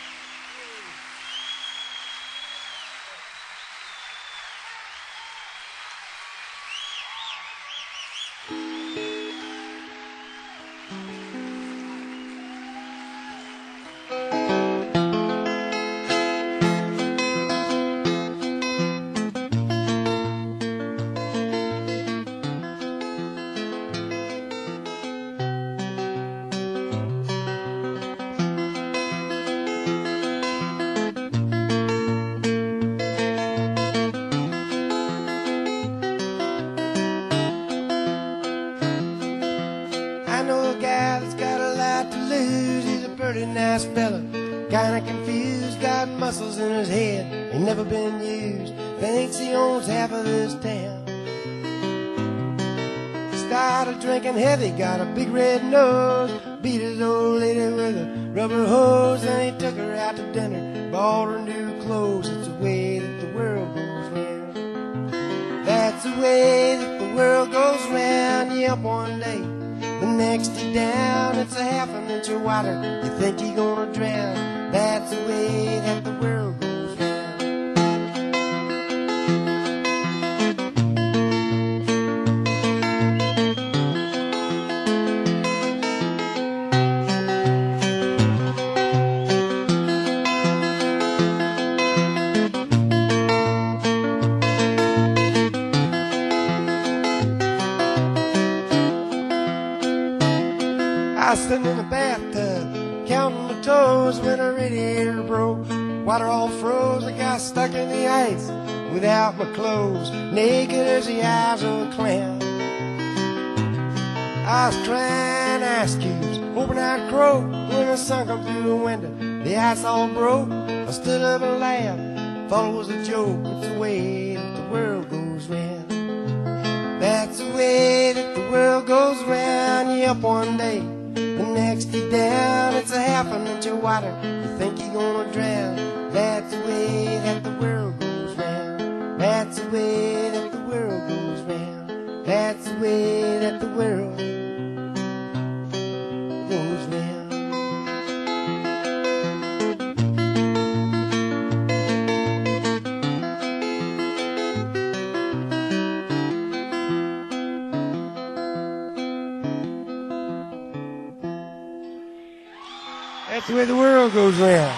Nice fella, kinda confused, got muscles in his head, ain't never been used, thinks he owns half of this town. Started drinking heavy, got a big red nose, beat his old lady with a rubber hose, and he took her out to dinner, bought her new clothes. It's the way that the world goes round. That's the way that the world goes round. Yep, one day, the next day down, it's a half an inch of water. You think you're gonna drown. That's the way that the world goes round. I was sitting in the bathtub, counting the toes when a radiator broke. Water all froze, I got stuck in the ice without my clothes, naked as the eyes of a clown. I was trying ice cubes, hoping I'd croak when the sun come through the window. The ice all broke, I stood up and laughed, thought it was a joke. It's the way that the world goes round. That's the way that the world goes round. Yep, one day, the next day down, it's a half an inch of water. You think you're gonna drown. That's the way that the world goes round. That's the way that the world goes round. That's the way that the world goes round. That's the way the world goes round.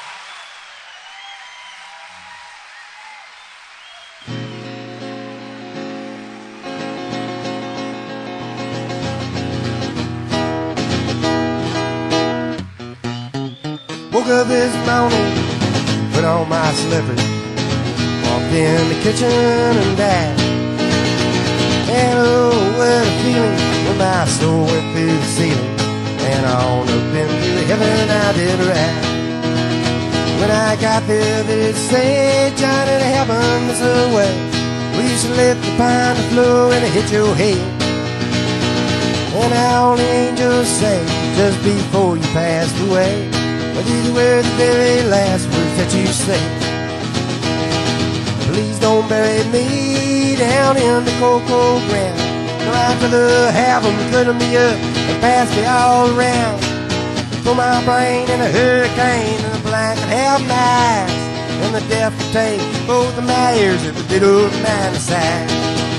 Woke up this morning, put on my slippers, walked in the kitchen and died. And oh, what a feeling when my soul went through the ceiling. And on up into heaven I did ride. When I got there, they'd say, Johnny, to heaven this way. We slip upon the floor and it hit your head. And all the angels say, just before you passed away, but these were the very last words that you said. Please don't bury me down in the cold, cold ground. No, I'd rather have them cut me up and pass me all around. Throw my brain in a hurricane, and the black would have my eyes, and the death would take both of my ears if it did over mine side.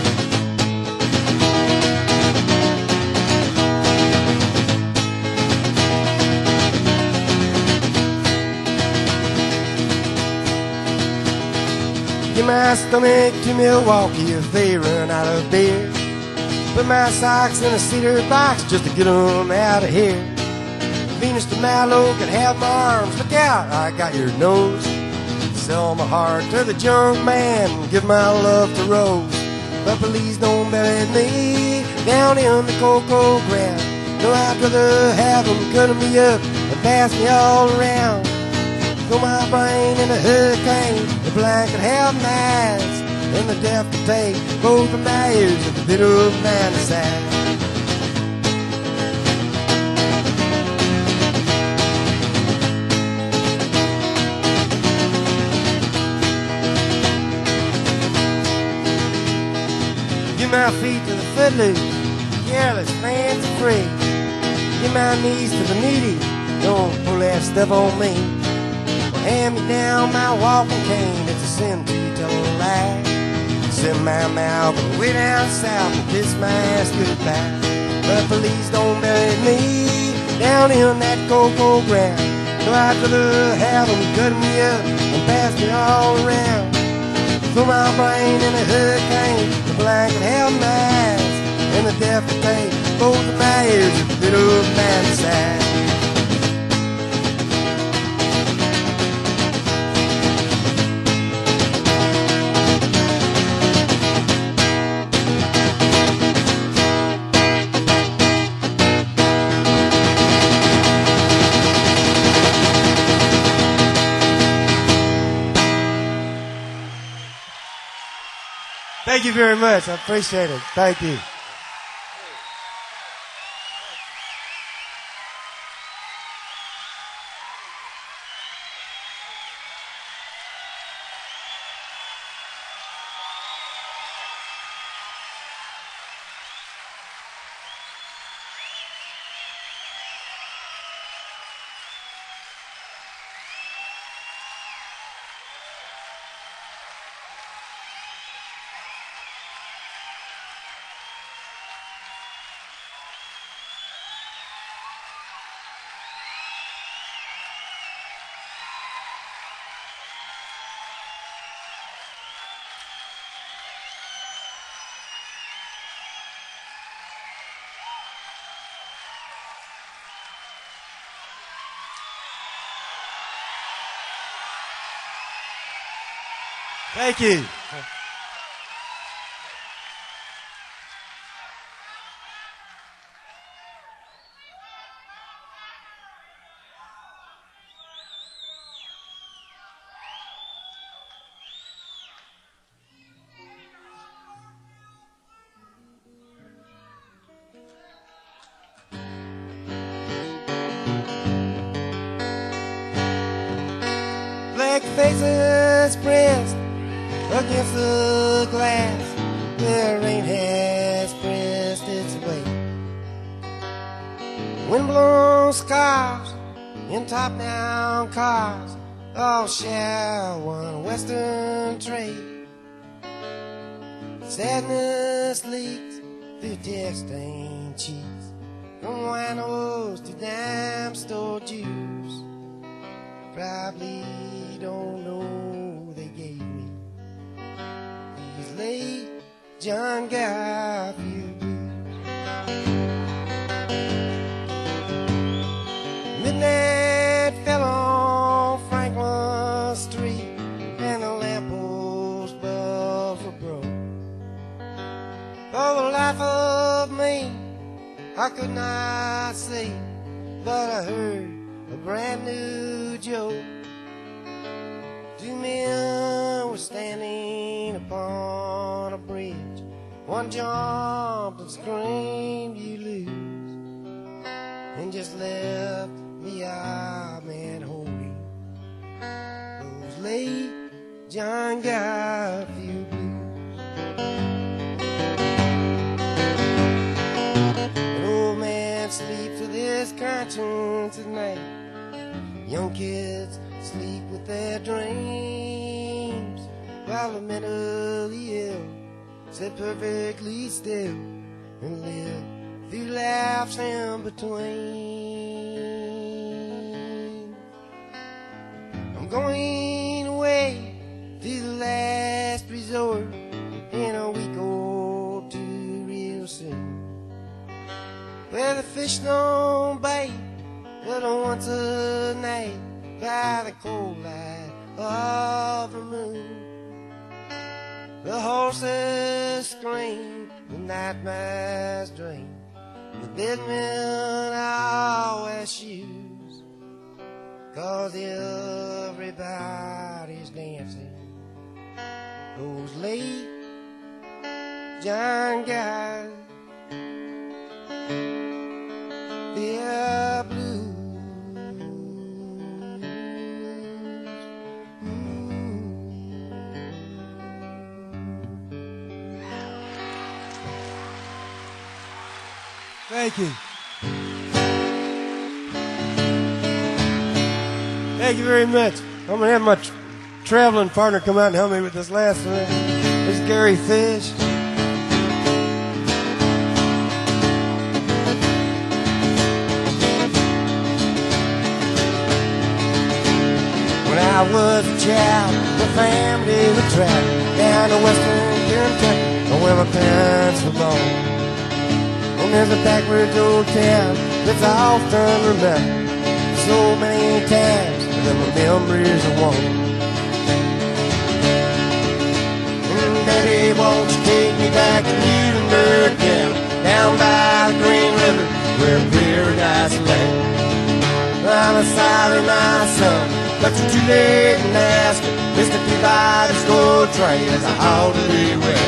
Get my stomach to Milwaukee if they run out of beer. Put my socks in a cedar box just to get them out of here. Venus de Malo can have my arms. Look out, I got your nose. Sell my heart to the junk man, give my love to Rose. But please don't bury me down in the cold, cold ground. No, I'd rather have them cut me up and pass me all around. Throw my brain in a hurricane, the blind could have my eyes, and the deaf could take both of my ears at the bit of mine aside. Give my feet to the footloose, careless, fancy free. Give my knees to the needy, don't pull that stuff on me. Hand me down my walking cane, it's a sin to tell a lie. Send my mouth way down south and kiss my ass goodbye. But please don't bury me down in that cold, cold ground. So I'd rather have them cut me up and pass me all around. Throw my brain in a hurricane, the blind can have my eyes, and the deaf can take both of my ears at the bit of my side. Thank you very much. I appreciate it. Thank you. Thank you. Black faces pressed against the glass where rain has pressed its way. Windblown scarves in top-down cars all share one western trade. Sadness leaks through tear-stained cheeks from winos to dime store Jews. Probably don't know they gave me these late John Garfield blues. Midnight fell on Franklin Street and the lamppost buffer broke. For the life of me I could not see, but I heard a brand new joke. Two men were standing upon a bridge. One jumped and screamed, "You lose," and just left the odd man holding those late John Garfield blues. An old man sleeps with his conscience at night. Young kids sleep with their dreams, while the mentally ill sit perfectly still and live through laughs in between. I'm going away to the last resort in a week or two real soon, where the fish don't bite but once a night by the cold light of the moon. The horses scream, the nightmares dream, The businessmen all wear shoes, 'cause everybody's dancing. Those late John guys, they're blue. Thank you. Thank you very much. I'm going to have my tra traveling partner come out and help me with this last one. This is Gary Fish. When I was a child, my family would travel down to western Kentucky, where my parents were born. And there's a backwoods old town that's often remembered so many times that my memories are warm. And Daddy, won't you take me back to Muhlenberg town, down by the Green River, where paradise lay. I'm sorry, my son, but you're too late in asking. Mister Peabody's gold train is a holiday way.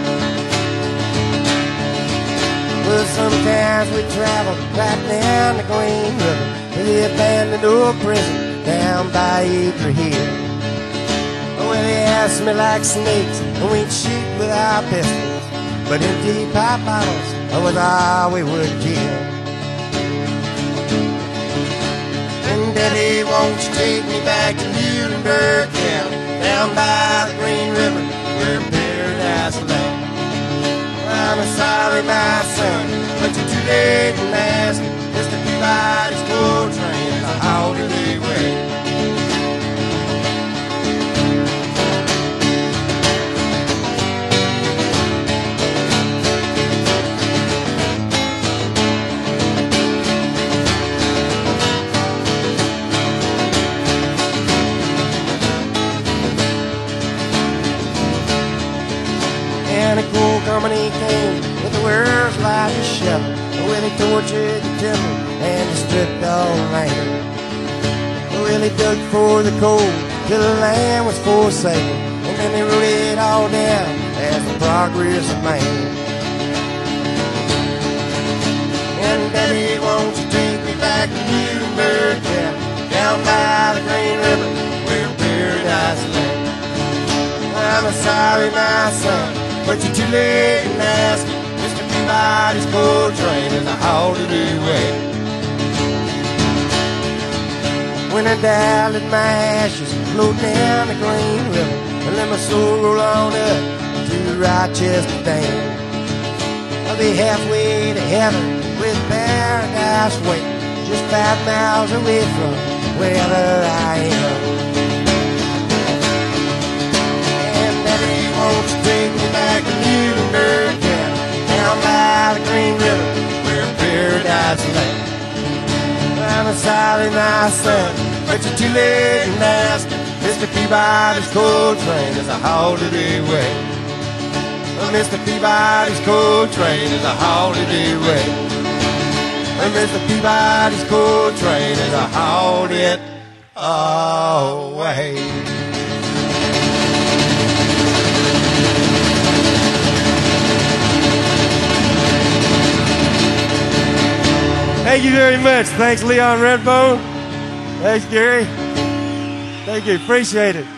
Well, sometimes we travel right down the Green River to the abandoned old prison down by Acre Hill. Well, they asked me like snakes, and we'd shoot with our pistols, but empty pop bottles was all we would kill. And Daddy, won't you take me back to Muhlenberg town, down by the Green River, where paradise lay. I'm sorry, my son, but you're too late in asking. Mister Peabody's gold train is a holiday way. And a coal company came with the world's largest shovel, where they tortured the timber and they stripped all the land. Well, they dug for the coal till the land was for sale, and then they wrote it all down as the progress of man. And Daddy, won't you take me back to Muhlenberg town, down by the Green River, where paradise lay. I'm sorry, my son, but you're too late in asking. Mister Peabody's gold train is a holiday way. When I died, let my ashes float down the Green River, and let my soul roll on up to Rochester Dam. I'll be halfway to heaven with paradise waiting, just five miles away from wherever I am. And Daddy, won't you take me back to Muhlenberg town, down by the Green River, where paradise lay. I'm sorry, my son, but you're too late in asking. Mister Peabody's gold train is a holiday way. Mister Peabody's gold train is a holiday way. Mister Peabody's gold train is a holiday way. Thank you very much. Thanks, Leon Redbone. Thanks, Gary. Thank you. Appreciate it.